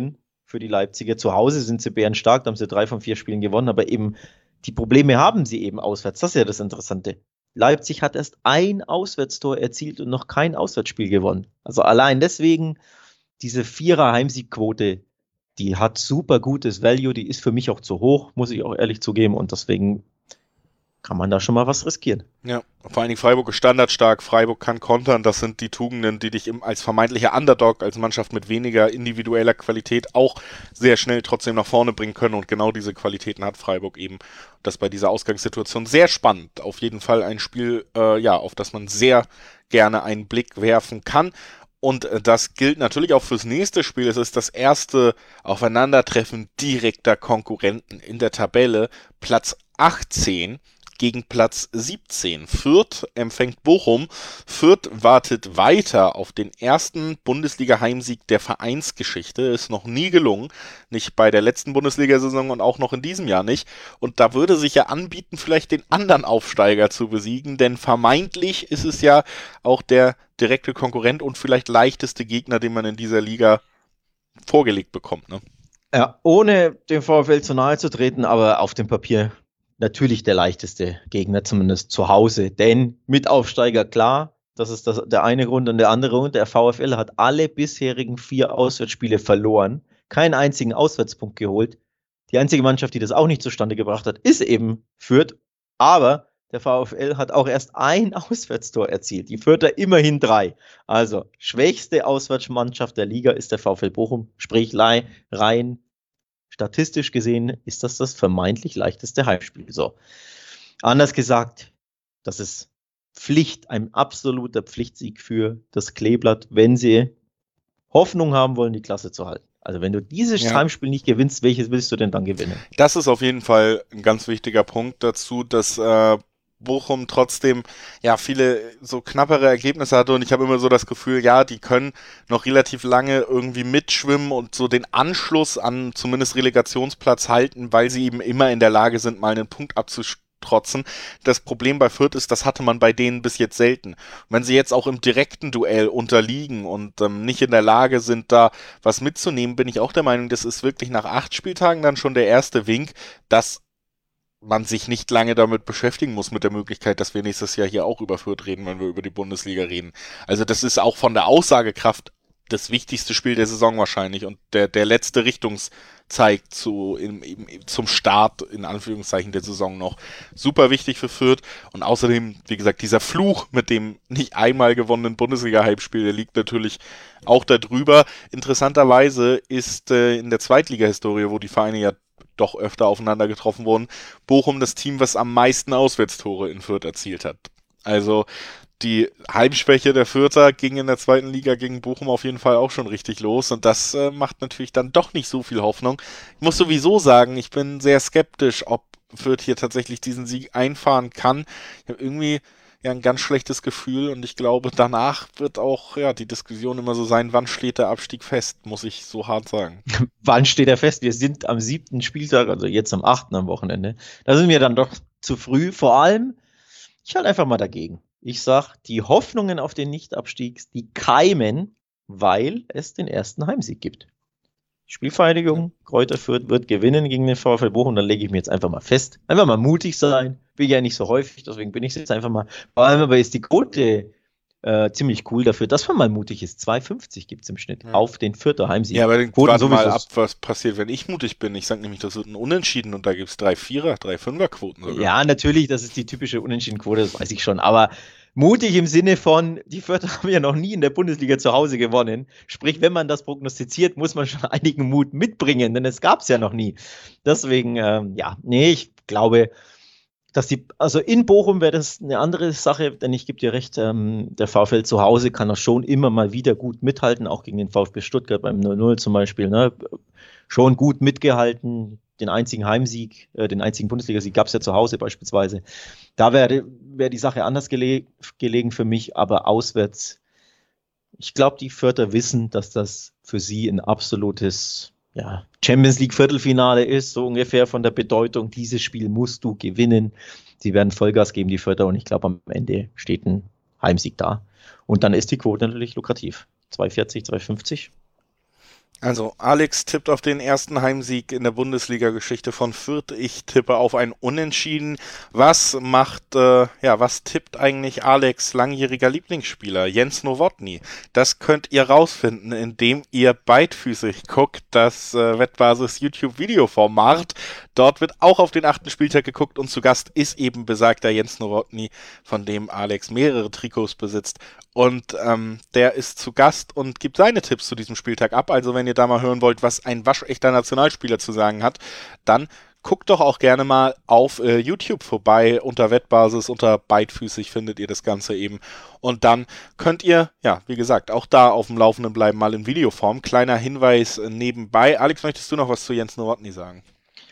für die Leipziger. Zu Hause sind sie bärenstark, da haben sie drei von vier Spielen gewonnen, aber eben die Probleme haben sie eben auswärts. Das ist ja das Interessante. Leipzig hat erst ein Auswärtstor erzielt und noch kein Auswärtsspiel gewonnen. Also allein deswegen diese Vierer-Heimsiegquote, die hat super gutes Value, die ist für mich auch zu hoch, muss ich auch ehrlich zugeben, und deswegen kann man da schon mal was riskieren. Ja, vor allen Dingen Freiburg ist standardstark, Freiburg kann kontern, das sind die Tugenden, die dich im, als vermeintlicher Underdog, als Mannschaft mit weniger individueller Qualität auch sehr schnell trotzdem nach vorne bringen können, und genau diese Qualitäten hat Freiburg eben. Das bei dieser Ausgangssituation sehr spannend, auf jeden Fall ein Spiel, äh, ja, auf das man sehr gerne einen Blick werfen kann. Und das gilt natürlich auch fürs nächste Spiel. Es ist das erste Aufeinandertreffen direkter Konkurrenten in der Tabelle. Platz achtzehn gegen Platz siebzehn. Fürth empfängt Bochum. Fürth wartet weiter auf den ersten Bundesliga-Heimsieg der Vereinsgeschichte. Ist noch nie gelungen. Nicht bei der letzten Bundesliga-Saison und auch noch in diesem Jahr nicht. Und da würde sich ja anbieten, vielleicht den anderen Aufsteiger zu besiegen, denn vermeintlich ist es ja auch der direkte Konkurrent und vielleicht leichteste Gegner, den man in dieser Liga vorgelegt bekommt, ne? Ja, ohne dem VfL zu nahe zu treten, aber auf dem Papier natürlich der leichteste Gegner, zumindest zu Hause. Denn mit Aufsteiger, klar, das ist das, der eine Grund. Und der andere Grund, der VfL hat alle bisherigen vier Auswärtsspiele verloren, keinen einzigen Auswärtspunkt geholt. Die einzige Mannschaft, die das auch nicht zustande gebracht hat, ist eben Fürth. Aber der VfL hat auch erst ein Auswärtstor erzielt. Die Fürther immerhin drei. Also schwächste Auswärtsmannschaft der Liga ist der VfL Bochum. Sprich, rein statistisch gesehen ist das das vermeintlich leichteste Heimspiel. So. Anders gesagt, das ist Pflicht, ein absoluter Pflichtsieg für das Kleeblatt, wenn sie Hoffnung haben wollen, die Klasse zu halten. Also wenn du dieses ja. Heimspiel nicht gewinnst, welches willst du denn dann gewinnen? Das ist auf jeden Fall ein ganz wichtiger Punkt dazu, dass äh, Bochum trotzdem ja viele so knappere Ergebnisse hatte, und ich habe immer so das Gefühl, ja, die können noch relativ lange irgendwie mitschwimmen und so den Anschluss an zumindest Relegationsplatz halten, weil sie eben immer in der Lage sind, mal einen Punkt abzutrotzen. Das Problem bei Fürth ist, das hatte man bei denen bis jetzt selten. Und wenn sie jetzt auch im direkten Duell unterliegen und ähm, nicht in der Lage sind, da was mitzunehmen, bin ich auch der Meinung, das ist wirklich nach acht Spieltagen dann schon der erste Wink, dass man sich nicht lange damit beschäftigen muss, mit der Möglichkeit, dass wir nächstes Jahr hier auch über Fürth reden, wenn wir über die Bundesliga reden. Also das ist auch von der Aussagekraft das wichtigste Spiel der Saison wahrscheinlich und der, der letzte Richtungszeig zu, im, im, zum Start, in Anführungszeichen, der Saison noch. Super wichtig für Fürth, und außerdem, wie gesagt, dieser Fluch mit dem nicht einmal gewonnenen Bundesliga-Heimspiel, der liegt natürlich auch da drüber. Interessanterweise ist äh, in der Zweitliga-Historie, wo die Vereine ja doch öfter aufeinander getroffen wurden, Bochum das Team, was am meisten Auswärtstore in Fürth erzielt hat. Also die Heimschwäche der Fürther ging in der zweiten Liga gegen Bochum auf jeden Fall auch schon richtig los, und das äh, macht natürlich dann doch nicht so viel Hoffnung. Ich muss sowieso sagen, ich bin sehr skeptisch, ob Fürth hier tatsächlich diesen Sieg einfahren kann. Ich habe irgendwie ja ein ganz schlechtes Gefühl, und ich glaube, danach wird auch ja die Diskussion immer so sein, wann steht der Abstieg fest, muss ich so hart sagen. Wann steht er fest? Wir sind am siebten Spieltag, also jetzt am achten am Wochenende. Da sind wir dann doch zu früh. Vor allem, ich halte einfach mal dagegen. Ich sag, die Hoffnungen auf den Nichtabstieg, die keimen, weil es den ersten Heimsieg gibt. Spielvereinigung, Kräuter Fürth wird gewinnen gegen den VfL Bochum, dann lege ich mir jetzt einfach mal fest. Einfach mal mutig sein, will ja nicht so häufig, deswegen bin ich jetzt einfach mal. Vor allem aber ist die Quote äh, ziemlich cool dafür, dass man mal mutig ist. zwei fünfzig gibt es im Schnitt ja. auf den Vierter Heimsieg. Ja, aber dann warte mal ab, was passiert, wenn ich mutig bin. Ich sage nämlich, das wird ein Unentschieden, und da gibt es drei Vierer, drei Fünfer Quoten sogar. Ja, natürlich, das ist die typische Unentschieden-Quote, das weiß ich schon, aber mutig im Sinne von, die Fürther haben ja noch nie in der Bundesliga zu Hause gewonnen. Sprich, wenn man das prognostiziert, muss man schon einigen Mut mitbringen, denn es gab es ja noch nie. Deswegen, ähm, ja, nee, ich glaube, dass die, also in Bochum wäre das eine andere Sache, denn ich gebe dir recht, ähm, der VfL zu Hause kann er schon immer mal wieder gut mithalten, auch gegen den VfB Stuttgart beim null null zum Beispiel, ne? Schon gut mitgehalten. Den einzigen Heimsieg, äh, den einzigen Bundesligasieg gab es ja zu Hause beispielsweise. Da wäre wär die Sache anders gele- gelegen für mich, aber auswärts, ich glaube, die Fürther wissen, dass das für sie ein absolutes ja, Champions League Viertelfinale ist, so ungefähr von der Bedeutung. Dieses Spiel musst du gewinnen. Sie werden Vollgas geben, die Fürther, und ich glaube, am Ende steht ein Heimsieg da. Und dann ist die Quote natürlich lukrativ. zwei vierzig, zwei fünfzig. Also Alex tippt auf den ersten Heimsieg in der Bundesliga-Geschichte von Fürth. Ich tippe auf ein Unentschieden. Was macht, äh, ja, was tippt eigentlich Alex' langjähriger Lieblingsspieler, Jens Nowotny? Das könnt ihr rausfinden, indem ihr beidfüßig guckt, das äh, Wettbasis YouTube-Videoformat. Dort wird auch auf den achten Spieltag geguckt und zu Gast ist eben besagter Jens Nowotny, von dem Alex mehrere Trikots besitzt. Und ähm, der ist zu Gast und gibt seine Tipps zu diesem Spieltag ab. Also wenn ihr da mal hören wollt, was ein waschechter Nationalspieler zu sagen hat, dann guckt doch auch gerne mal auf äh, YouTube vorbei. Unter Wettbasis, unter beidfüßig findet ihr das Ganze eben. Und dann könnt ihr, ja, wie gesagt, auch da auf dem Laufenden bleiben, mal in Videoform. Kleiner Hinweis äh, nebenbei. Alex, möchtest du noch was zu Jens Nowotny sagen?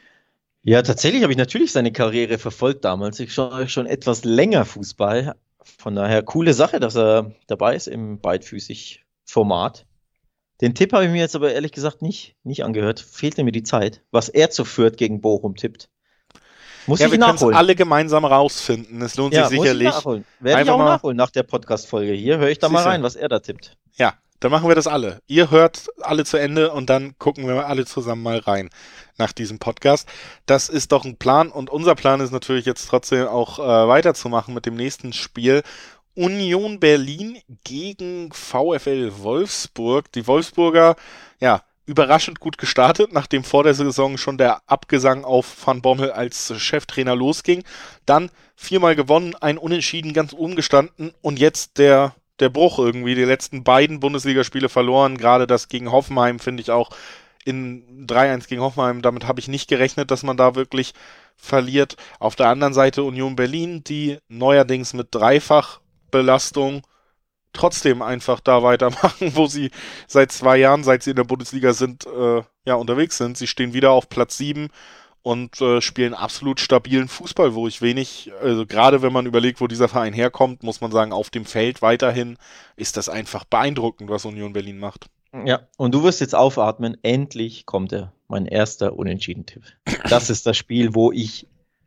Ja, tatsächlich habe ich natürlich seine Karriere verfolgt damals. Ich schaue schon etwas länger Fußball. Von daher coole Sache, dass er dabei ist im beidfüßig-Format. Den Tipp habe ich mir jetzt aber ehrlich gesagt nicht, nicht angehört. Fehlte mir die Zeit. Was er zu Fürth gegen Bochum tippt. Muss ja, ich wir können es nachholen. alle gemeinsam rausfinden. Es lohnt Ja, sich muss ich sicherlich. nachholen. Werde ich Einfach auch mal- nachholen nach der Podcast-Folge hier. Höre ich da mal Siehste. rein, was er da tippt. Ja, dann machen wir das alle. Ihr hört alle zu Ende und dann gucken wir alle zusammen mal rein nach diesem Podcast. Das ist doch ein Plan und unser Plan ist natürlich jetzt trotzdem auch äh, weiterzumachen mit dem nächsten Spiel. Union Berlin gegen VfL Wolfsburg. Die Wolfsburger, ja, überraschend gut gestartet, nachdem vor der Saison schon der Abgesang auf Van Bommel als Cheftrainer losging. Dann viermal gewonnen, ein Unentschieden ganz oben gestanden und jetzt der der Bruch irgendwie, die letzten beiden Bundesligaspiele verloren, gerade das gegen Hoffenheim finde ich auch in drei eins gegen Hoffenheim, damit habe ich nicht gerechnet, dass man da wirklich verliert. Auf der anderen Seite Union Berlin, die neuerdings mit Dreifachbelastung trotzdem einfach da weitermachen, wo sie seit zwei Jahren, seit sie in der Bundesliga sind, äh, ja, unterwegs sind. Sie stehen wieder auf Platz sieben und äh, spielen absolut stabilen Fußball, wo ich wenig, also gerade wenn man überlegt, wo dieser Verein herkommt, muss man sagen, auf dem Feld weiterhin ist das einfach beeindruckend, was Union Berlin macht. Ja, und du wirst jetzt aufatmen. Endlich kommt er. Mein erster Unentschieden-Tipp. Das ist das Spiel, wo ich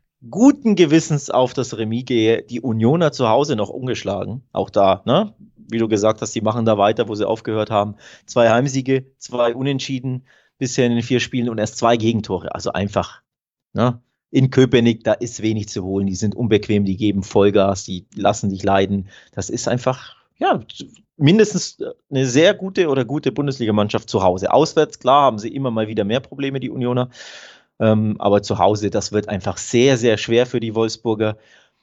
guten Gewissens auf das Remis gehe. Die Unioner zu Hause noch ungeschlagen. Auch da, ne? Wie du gesagt hast, die machen da weiter, wo sie aufgehört haben. Zwei Heimsiege, zwei Unentschieden bisher in den vier Spielen und erst zwei Gegentore. Also einfach, ne? In Köpenick, da ist wenig zu holen. Die sind unbequem, die geben Vollgas, die lassen dich leiden. Das ist einfach, ja, mindestens eine sehr gute oder gute Bundesligamannschaft zu Hause. Auswärts, klar, haben sie immer mal wieder mehr Probleme, die Unioner. Ähm, aber zu Hause, das wird einfach sehr, sehr schwer für die Wolfsburger.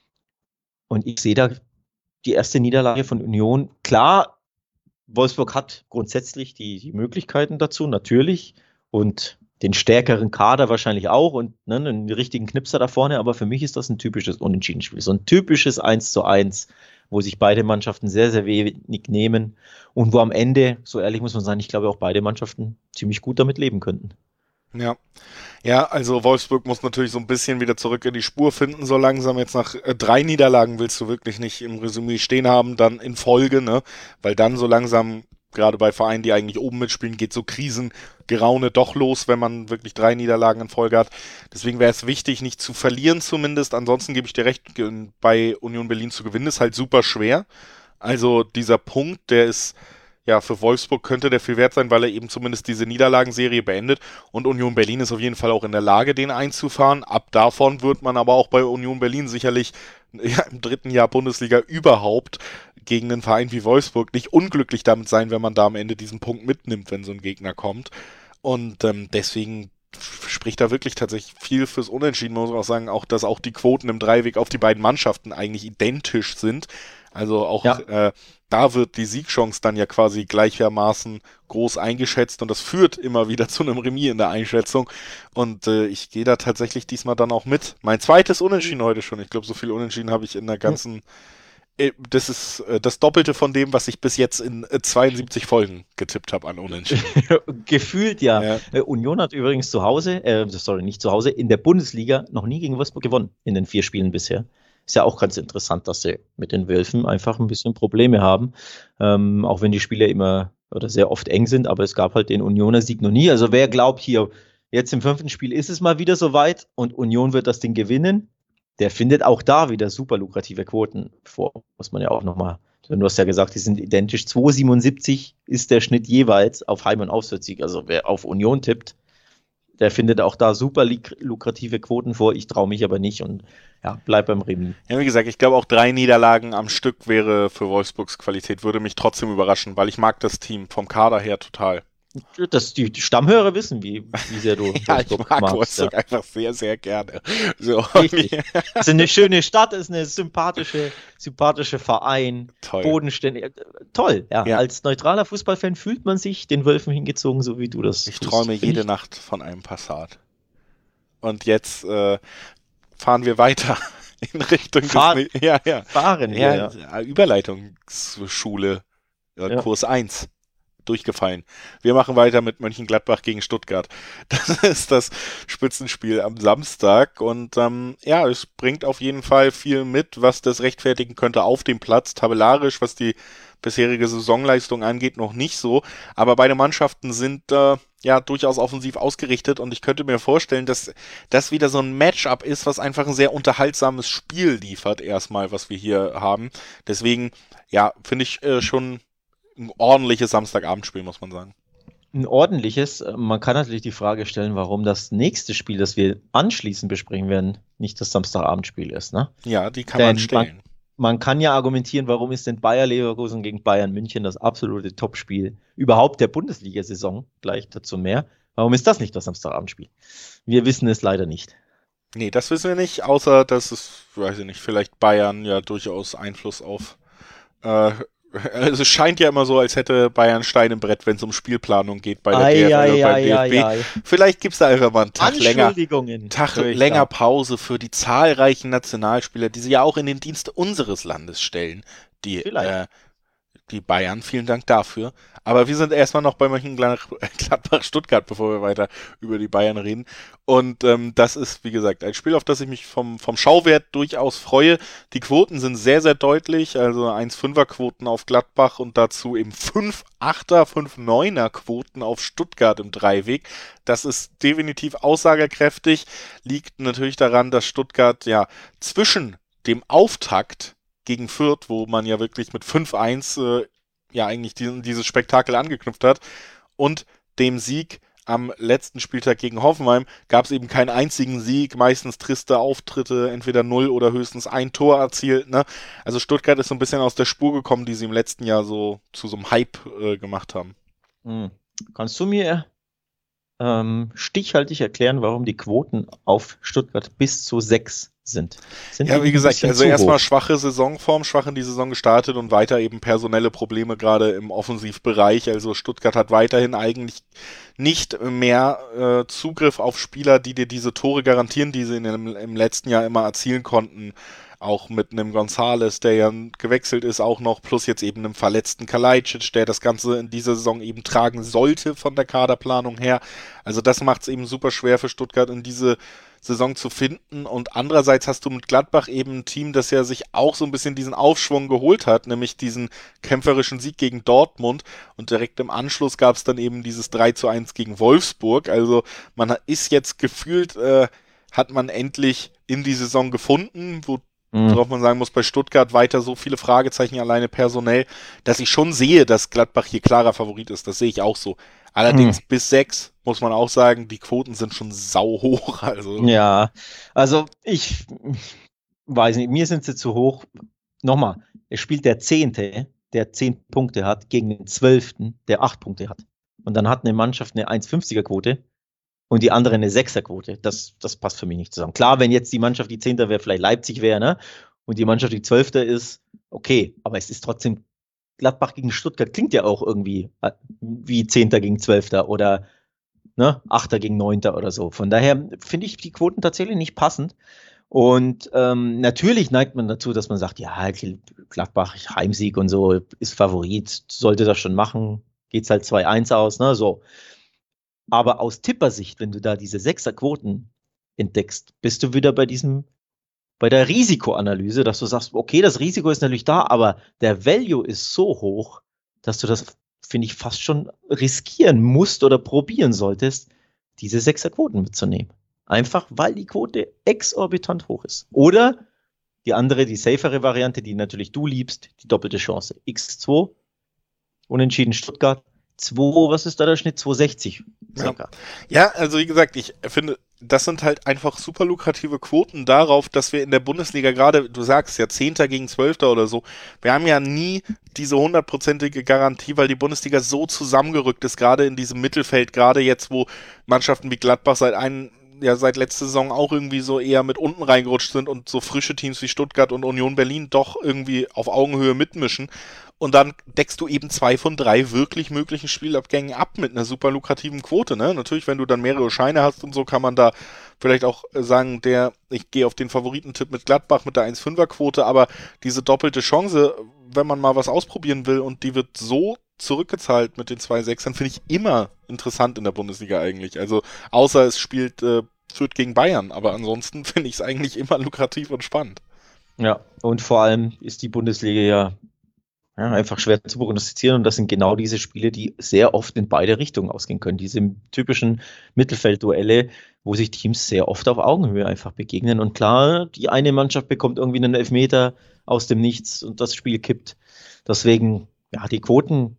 Und ich sehe da die erste Niederlage von Union. Klar, Wolfsburg hat grundsätzlich die, die Möglichkeiten dazu, natürlich. Und den stärkeren Kader wahrscheinlich auch und ne, einen richtigen Knipser da vorne. Aber für mich ist das ein typisches Unentschieden-Spiel. So ein typisches eins zu eins, wo sich beide Mannschaften sehr, sehr wenig nehmen. Und wo am Ende, so ehrlich muss man sagen, ich glaube auch beide Mannschaften ziemlich gut damit leben könnten. Ja. Ja, also Wolfsburg muss natürlich so ein bisschen wieder zurück in die Spur finden, so langsam. Jetzt nach äh, drei Niederlagen willst du wirklich nicht im Resümee stehen haben, dann in Folge, ne? Weil dann so langsam, gerade bei Vereinen, die eigentlich oben mitspielen, geht so Krisengeraune doch los, wenn man wirklich drei Niederlagen in Folge hat. Deswegen wäre es wichtig, nicht zu verlieren zumindest. Ansonsten gebe ich dir recht, bei Union Berlin zu gewinnen ist halt super schwer. Also dieser Punkt, der ist ja, für Wolfsburg könnte der viel wert sein, weil er eben zumindest diese Niederlagenserie beendet und Union Berlin ist auf jeden Fall auch in der Lage, den einzufahren. Ab davon wird man aber auch bei Union Berlin sicherlich ja, im dritten Jahr Bundesliga überhaupt gegen einen Verein wie Wolfsburg nicht unglücklich damit sein, wenn man da am Ende diesen Punkt mitnimmt, wenn so ein Gegner kommt. Und ähm, deswegen spricht da wirklich tatsächlich viel fürs Unentschieden. Man muss auch sagen, auch dass auch die Quoten im Dreiweg auf die beiden Mannschaften eigentlich identisch sind. Also auch Ja. äh, da wird die Siegchance dann ja quasi gleichermaßen groß eingeschätzt und das führt immer wieder zu einem Remis in der Einschätzung. Und äh, ich gehe da tatsächlich diesmal dann auch mit. Mein zweites Unentschieden heute schon. Ich glaube, so viel Unentschieden habe ich in der ganzen... Äh, das ist äh, das Doppelte von dem, was ich bis jetzt in äh, zweiundsiebzig Folgen getippt habe an Unentschieden. Gefühlt ja. Ja. Äh, Union hat übrigens zu Hause, äh, sorry, nicht zu Hause, in der Bundesliga noch nie gegen Wolfsburg gewonnen in den vier Spielen bisher. Ist ja auch ganz interessant, dass sie mit den Wölfen einfach ein bisschen Probleme haben. Ähm, auch wenn die Spiele immer oder sehr oft eng sind, aber es gab halt den Unioner Sieg noch nie. Also wer glaubt hier, jetzt im fünften Spiel ist es mal wieder soweit und Union wird das Ding gewinnen, der findet auch da wieder super lukrative Quoten vor, muss man ja auch nochmal Du hast ja gesagt, die sind identisch. zwei Komma siebenundsiebzig ist der Schnitt jeweils auf Heim- und Auswärtssieg. Also wer auf Union tippt, der findet auch da super lukrative Quoten vor. Ich traue mich aber nicht und ja, bleib beim Remis. Ja, wie gesagt, ich glaube auch drei Niederlagen am Stück wäre für Wolfsburgs Qualität, würde mich trotzdem überraschen, weil ich mag das Team vom Kader her total. Das, die, die Stammhörer wissen, wie, wie sehr du ja, Wolfsburg ich mag magst, Wolfsburg ja. einfach sehr, sehr gerne. So. Richtig. Es ist eine schöne Stadt, es ist eine sympathische, sympathische Verein, toll. bodenständig. Toll, ja. ja. Als neutraler Fußballfan fühlt man sich den Wölfen hingezogen, so wie du das Ich tust, träume jede ich. Nacht von einem Passat. Und jetzt äh, fahren wir weiter in Richtung Fahr des... Ja, ja. Fahren wir, ja. ja. Überleitungsschule, ja, ja. Kurs eins. Durchgefallen. Wir machen weiter mit Mönchengladbach gegen Stuttgart. Das ist das Spitzenspiel am Samstag und ähm, ja, es bringt auf jeden Fall viel mit, was das rechtfertigen könnte auf dem Platz. Tabellarisch, was die bisherige Saisonleistung angeht, noch nicht so, aber beide Mannschaften sind äh, ja durchaus offensiv ausgerichtet und ich könnte mir vorstellen, dass das wieder so ein Matchup ist, was einfach ein sehr unterhaltsames Spiel liefert, erstmal, was wir hier haben. Deswegen, ja, finde ich äh, schon ein ordentliches Samstagabendspiel, muss man sagen. Ein ordentliches. Man kann natürlich die Frage stellen, warum das nächste Spiel, das wir anschließend besprechen werden, nicht das Samstagabendspiel ist. Ne? Ja, die kann Denn man stellen. Man, man kann ja argumentieren, warum ist denn Bayer Leverkusen gegen Bayern München das absolute Topspiel überhaupt der Bundesliga-Saison? Gleich dazu mehr. Warum ist das nicht das Samstagabendspiel? Wir wissen es leider nicht. Nee, das wissen wir nicht, außer dass es, weiß ich nicht, vielleicht Bayern ja durchaus Einfluss auf äh, Also es scheint ja immer so, als hätte Bayern Stein im Brett, wenn es um Spielplanung geht bei der ei, D F L ei, und beim ei, D F B. Ei, ei. Vielleicht gibt es da einfach mal einen Tag länger, Tag länger Pause für die zahlreichen Nationalspieler, die sie ja auch in den Dienst unseres Landes stellen. Die, äh, die Bayern, vielen Dank dafür. Aber wir sind erstmal noch bei Mönchengladbach-Stuttgart, bevor wir weiter über die Bayern reden. Und ähm, das ist, wie gesagt, ein Spiel, auf das ich mich vom, vom Schauwert durchaus freue. Die Quoten sind sehr, sehr deutlich. Also eins Komma fünfer Quoten auf Gladbach und dazu eben fünf Komma achter, fünf Komma neuner Quoten auf Stuttgart im Dreiweg. Das ist definitiv aussagekräftig. Liegt natürlich daran, dass Stuttgart ja zwischen dem Auftakt gegen Fürth, wo man ja wirklich mit fünf eins äh, ja eigentlich diesen, dieses Spektakel angeknüpft hat, und dem Sieg am letzten Spieltag gegen Hoffenheim gab es eben keinen einzigen Sieg, meistens triste Auftritte, entweder null oder höchstens ein Tor erzielt. Ne? Also Stuttgart ist so ein bisschen aus der Spur gekommen, die sie im letzten Jahr so zu so einem Hype äh, gemacht haben. Hm. Kannst du mir ähm, stichhaltig erklären, warum die Quoten auf Stuttgart bis zu sechs sind? Sind ja, wie gesagt, also erstmal schwache Saisonform, schwach in die Saison gestartet und weiter eben personelle Probleme gerade im Offensivbereich. Also Stuttgart hat weiterhin eigentlich nicht mehr äh, Zugriff auf Spieler, die dir diese Tore garantieren, die sie in dem, im letzten Jahr immer erzielen konnten. Auch mit einem Gonzales, der ja gewechselt ist, auch noch, plus jetzt eben einem verletzten Kalajdzic, der das Ganze in dieser Saison eben tragen sollte von der Kaderplanung her. Also das macht es eben super schwer für Stuttgart in diese Saison zu finden. Und andererseits hast du mit Gladbach eben ein Team, das ja sich auch so ein bisschen diesen Aufschwung geholt hat, nämlich diesen kämpferischen Sieg gegen Dortmund. Und direkt im Anschluss gab es dann eben dieses drei zu eins gegen Wolfsburg. Also man ist jetzt gefühlt, äh, hat man endlich in die Saison gefunden, wo worauf man sagen muss, bei Stuttgart weiter so viele Fragezeichen alleine personell, dass ich schon sehe, dass Gladbach hier klarer Favorit ist. Das sehe ich auch so. Allerdings hm. bis sechs muss man auch sagen, die Quoten sind schon sau hoch. Also. Ja, also ich weiß nicht, mir sind sie zu hoch. Nochmal, es spielt der Zehnte, der zehn Punkte hat, gegen den Zwölften, der acht Punkte hat. Und dann hat eine Mannschaft eine eins Komma fünfziger Quote und die andere eine sechser Quote. Das, das passt für mich nicht zusammen. Klar, wenn jetzt die Mannschaft, die Zehnter wäre, vielleicht Leipzig wäre, ne? Und die Mannschaft, die Zwölfter ist, okay. Aber es ist trotzdem, Gladbach gegen Stuttgart klingt ja auch irgendwie wie Zehnter gegen Zwölfter oder ne, Achter gegen Neunter oder so. Von daher finde ich die Quoten tatsächlich nicht passend. Und ähm, natürlich neigt man dazu, dass man sagt, ja, Gladbach, Heimsieg und so, ist Favorit, sollte das schon machen. Geht's halt zwei eins aus, ne, so. Aber aus Tippersicht, wenn du da diese Sechserquoten entdeckst, bist du wieder bei diesem, bei der Risikoanalyse, dass du sagst, okay, das Risiko ist natürlich da, aber der Value ist so hoch, dass du das, finde ich, fast schon riskieren musst oder probieren solltest, diese Sechserquoten mitzunehmen. Einfach, weil die Quote exorbitant hoch ist. Oder Die andere, die safere Variante, die natürlich du liebst, die doppelte Chance. X zwei, unentschieden Stuttgart. zwei, was ist da der Schnitt? zwei sechzig. Ja. ja, also wie gesagt, ich finde, das sind halt einfach super lukrative Quoten darauf, dass wir in der Bundesliga gerade, du sagst ja Zehnter gegen Zwölfter oder so, wir haben ja nie diese hundertprozentige Garantie, weil die Bundesliga so zusammengerückt ist, gerade in diesem Mittelfeld, gerade jetzt, wo Mannschaften wie Gladbach seit einem ja seit letzter Saison auch irgendwie so eher mit unten reingerutscht sind und so frische Teams wie Stuttgart und Union Berlin doch irgendwie auf Augenhöhe mitmischen. Und dann deckst du eben zwei von drei wirklich möglichen Spielabgängen ab mit einer super lukrativen Quote, ne? Natürlich, wenn du dann mehrere Scheine hast und so, kann man da vielleicht auch sagen, der, ich gehe auf den Favoritentipp mit Gladbach mit der eins Komma fünfer Quote, aber diese doppelte Chance, wenn man mal was ausprobieren will und die wird so zurückgezahlt mit den zwei Sechsern, finde ich immer interessant in der Bundesliga eigentlich. Also, außer es spielt äh, Fürth gegen Bayern, aber ansonsten finde ich es eigentlich immer lukrativ und spannend. Ja, und vor allem ist die Bundesliga ja, ja einfach schwer zu prognostizieren und das sind genau diese Spiele, die sehr oft in beide Richtungen ausgehen können. Diese typischen Mittelfeldduelle, wo sich Teams sehr oft auf Augenhöhe einfach begegnen und klar, die eine Mannschaft bekommt irgendwie einen Elfmeter aus dem Nichts und das Spiel kippt. Deswegen, ja, die Quoten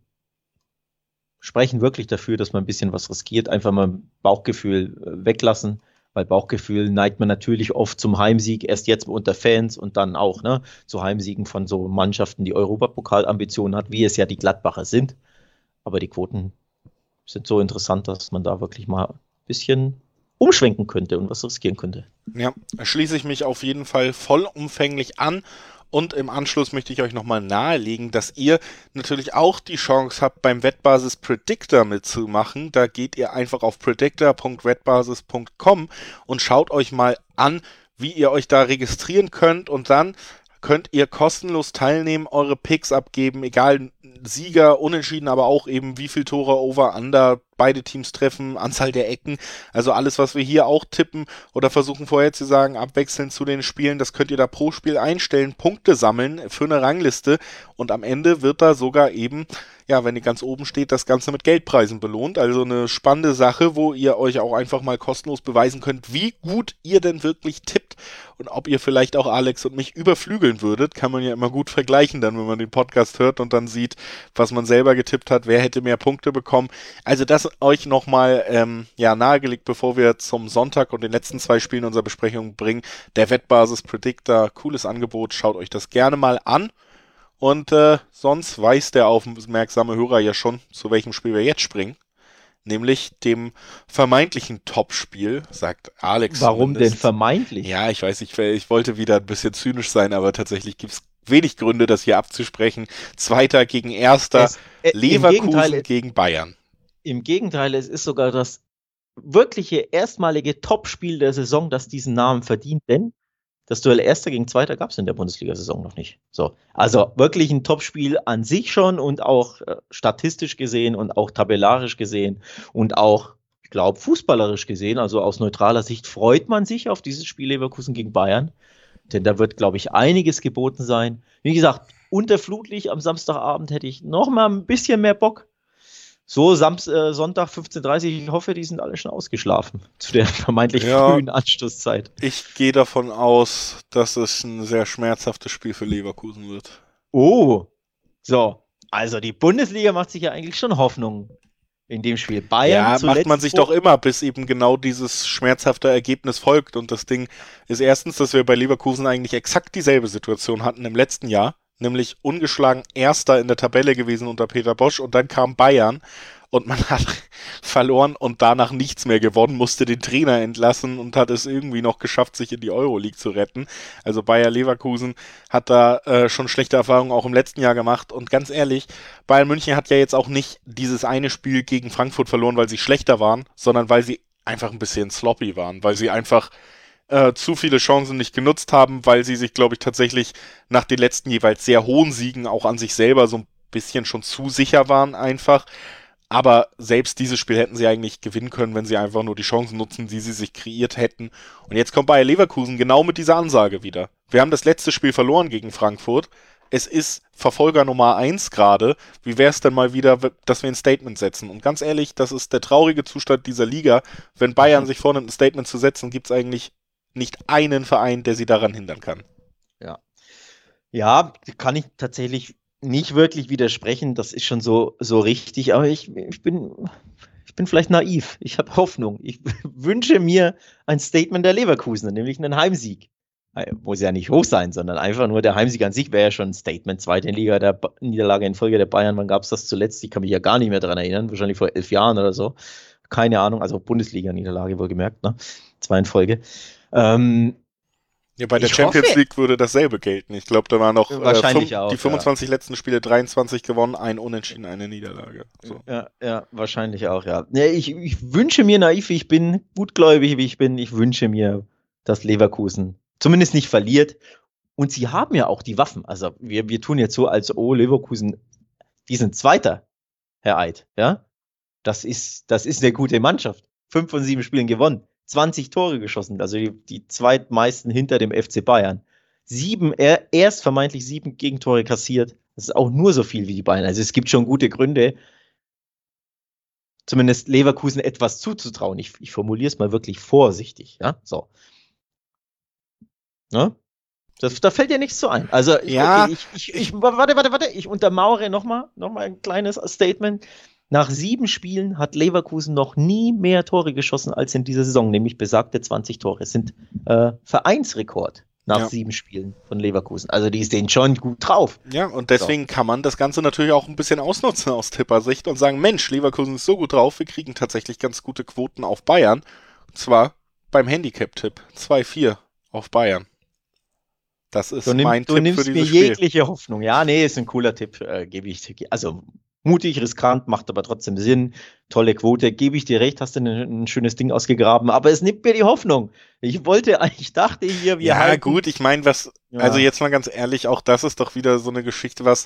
sprechen wirklich dafür, dass man ein bisschen was riskiert, einfach mal Bauchgefühl weglassen, weil Bauchgefühl neigt man natürlich oft zum Heimsieg, erst jetzt unter Fans und dann auch ne, zu Heimsiegen von so Mannschaften, die Europapokalambitionen hat, wie es ja die Gladbacher sind. Aber die Quoten sind so interessant, dass man da wirklich mal ein bisschen umschwenken könnte und was riskieren könnte. Ja, schließe ich mich auf jeden Fall vollumfänglich an. Und im Anschluss möchte ich euch nochmal nahelegen, dass ihr natürlich auch die Chance habt, beim Wettbasis Predictor mitzumachen. Da geht ihr einfach auf predictor punkt wettbasis punkt com und schaut euch mal an, wie ihr euch da registrieren könnt. Und dann könnt ihr kostenlos teilnehmen, eure Picks abgeben, egal Sieger, Unentschieden, aber auch eben wie viel Tore over, under, beide Teams treffen, Anzahl der Ecken, also alles, was wir hier auch tippen oder versuchen vorher zu sagen, abwechselnd zu den Spielen, das könnt ihr da pro Spiel einstellen, Punkte sammeln für eine Rangliste und am Ende wird da sogar eben, ja, wenn ihr ganz oben steht, das Ganze mit Geldpreisen belohnt, also eine spannende Sache, wo ihr euch auch einfach mal kostenlos beweisen könnt, wie gut ihr denn wirklich tippt und ob ihr vielleicht auch Alex und mich überflügeln würdet, kann man ja immer gut vergleichen dann, wenn man den Podcast hört und dann sieht, was man selber getippt hat, wer hätte mehr Punkte bekommen. Also das euch nochmal ähm, ja, nahegelegt, bevor wir zum Sonntag und den letzten zwei Spielen unserer Besprechung bringen. Der Wettbasis Predictor, cooles Angebot, schaut euch das gerne mal an. Und äh, sonst weiß der aufmerksame Hörer ja schon, zu welchem Spiel wir jetzt springen. Nämlich dem vermeintlichen Topspiel, sagt Alex. Warum zumindest. Denn vermeintlich? Ja, ich weiß, ich, ich wollte wieder ein bisschen zynisch sein, aber tatsächlich gibt es wenig Gründe, das hier abzusprechen. Zweiter gegen Erster, es, äh, Leverkusen gegen Bayern. Im Gegenteil, es ist sogar das wirkliche erstmalige Topspiel der Saison, das diesen Namen verdient, denn das Duell Erster gegen Zweiter gab es in der Bundesliga-Saison noch nicht. So, also wirklich ein Topspiel an sich schon und auch äh, statistisch gesehen und auch tabellarisch gesehen und auch, ich glaube, fußballerisch gesehen, also aus neutraler Sicht freut man sich auf dieses Spiel Leverkusen gegen Bayern, denn da wird, glaube ich, einiges geboten sein. Wie gesagt, unter Flutlicht am Samstagabend hätte ich noch mal ein bisschen mehr Bock. So, Samst, äh, Sonntag fünfzehn Uhr dreißig, ich hoffe, die sind alle schon ausgeschlafen zu der vermeintlich ja, frühen Anstoßzeit. Ich gehe davon aus, dass es ein sehr schmerzhaftes Spiel für Leverkusen wird. Oh, so, also die Bundesliga macht sich ja eigentlich schon Hoffnung in dem Spiel. Bayern ja, macht man sich doch immer, bis eben genau dieses schmerzhafte Ergebnis folgt. Und das Ding ist erstens, dass wir bei Leverkusen eigentlich exakt dieselbe Situation hatten im letzten Jahr. Nämlich ungeschlagen Erster in der Tabelle gewesen unter Peter Bosch und dann kam Bayern und man hat verloren und danach nichts mehr gewonnen, musste den Trainer entlassen und hat es irgendwie noch geschafft, sich in die Euroleague zu retten. Also Bayer Leverkusen hat da äh, schon schlechte Erfahrungen auch im letzten Jahr gemacht und ganz ehrlich, Bayern München hat ja jetzt auch nicht dieses eine Spiel gegen Frankfurt verloren, weil sie schlechter waren, sondern weil sie einfach ein bisschen sloppy waren, weil sie einfach Äh, zu viele Chancen nicht genutzt haben, weil sie sich, glaube ich, tatsächlich nach den letzten jeweils sehr hohen Siegen auch an sich selber so ein bisschen schon zu sicher waren einfach. Aber selbst dieses Spiel hätten sie eigentlich gewinnen können, wenn sie einfach nur die Chancen nutzen, die sie sich kreiert hätten. Und jetzt kommt Bayer Leverkusen genau mit dieser Ansage wieder. Wir haben das letzte Spiel verloren gegen Frankfurt. Es ist Verfolger Nummer eins gerade. Wie wäre es denn mal wieder, dass wir ein Statement setzen? Und ganz ehrlich, das ist der traurige Zustand dieser Liga. Wenn Bayern sich vornimmt, ein Statement zu setzen, gibt es eigentlich nicht einen Verein, der sie daran hindern kann. ja. Ja, kann ich tatsächlich nicht wirklich widersprechen. Das ist schon so, so richtig. Aber ich, ich bin, ich bin vielleicht naiv. Ich habe Hoffnung. Ich wünsche mir ein Statement der Leverkusener, nämlich einen Heimsieg. Muss ja nicht hoch sein, sondern einfach nur der Heimsieg an sich wäre ja schon ein Statement. Zweite Liga, der ba- Niederlage in Folge der Bayern. Wann gab es das zuletzt? Ich kann mich ja gar nicht mehr daran erinnern. Wahrscheinlich vor elf Jahren oder so. Keine Ahnung. Also Bundesliga-Niederlage wohlgemerkt, ne? Zwei in Folge. Ähm, Ja, bei der Ich Champions hoffe- League würde dasselbe gelten. Ich glaube, da waren noch äh, Wahrscheinlich fünf- auch, die ja. fünfundzwanzig letzten Spiele dreiundzwanzig gewonnen, ein Unentschieden, eine Niederlage. So. Ja, ja, wahrscheinlich auch, ja. ja ich, ich wünsche mir, naiv wie ich bin, gutgläubig wie ich bin, ich wünsche mir, dass Leverkusen zumindest nicht verliert. Und sie haben ja auch die Waffen. Also wir, wir tun jetzt so, als oh, Leverkusen, die sind Zweiter, Herr Eid, ja. Das ist, das ist eine gute Mannschaft. Fünf von sieben Spielen gewonnen, zwanzig Tore geschossen, also die, die zweitmeisten hinter dem F C Bayern. Sieben, er, erst vermeintlich sieben Gegentore kassiert. Das ist auch nur so viel wie die Bayern. Also es gibt schon gute Gründe, zumindest Leverkusen etwas zuzutrauen. Ich, ich formuliere es mal wirklich vorsichtig. Ja, so. Ja? Das, da fällt dir nichts zu ein. Also, Ja. okay, ich, ich, ich, warte, warte, warte. Ich untermauere nochmal noch mal ein kleines Statement. Nach sieben Spielen hat Leverkusen noch nie mehr Tore geschossen als in dieser Saison, nämlich besagte zwanzig Tore. Es sind äh, Vereinsrekord nach Ja. sieben Spielen von Leverkusen. Also die stehen schon gut drauf. Ja, und deswegen kann man das Ganze natürlich auch ein bisschen ausnutzen aus Tippersicht und sagen, Mensch, Leverkusen ist so gut drauf, wir kriegen tatsächlich ganz gute Quoten auf Bayern. Und zwar beim Handicap-Tipp. zwei vier auf Bayern. Das ist Du, nimm, mein du Tipp nimmst für mir dieses Spiel. jegliche Hoffnung. Ja, nee, ist ein cooler Tipp, äh, gebe ich dir. Also mutig, riskant, macht aber trotzdem Sinn. Tolle Quote, gebe ich dir recht, hast du ein, ein schönes Ding ausgegraben. Aber es nimmt mir die Hoffnung. Ich wollte, ich dachte hier, wir Ja, halten, gut, ich meine, was, Ja. also jetzt mal ganz ehrlich, auch das ist doch wieder so eine Geschichte, was,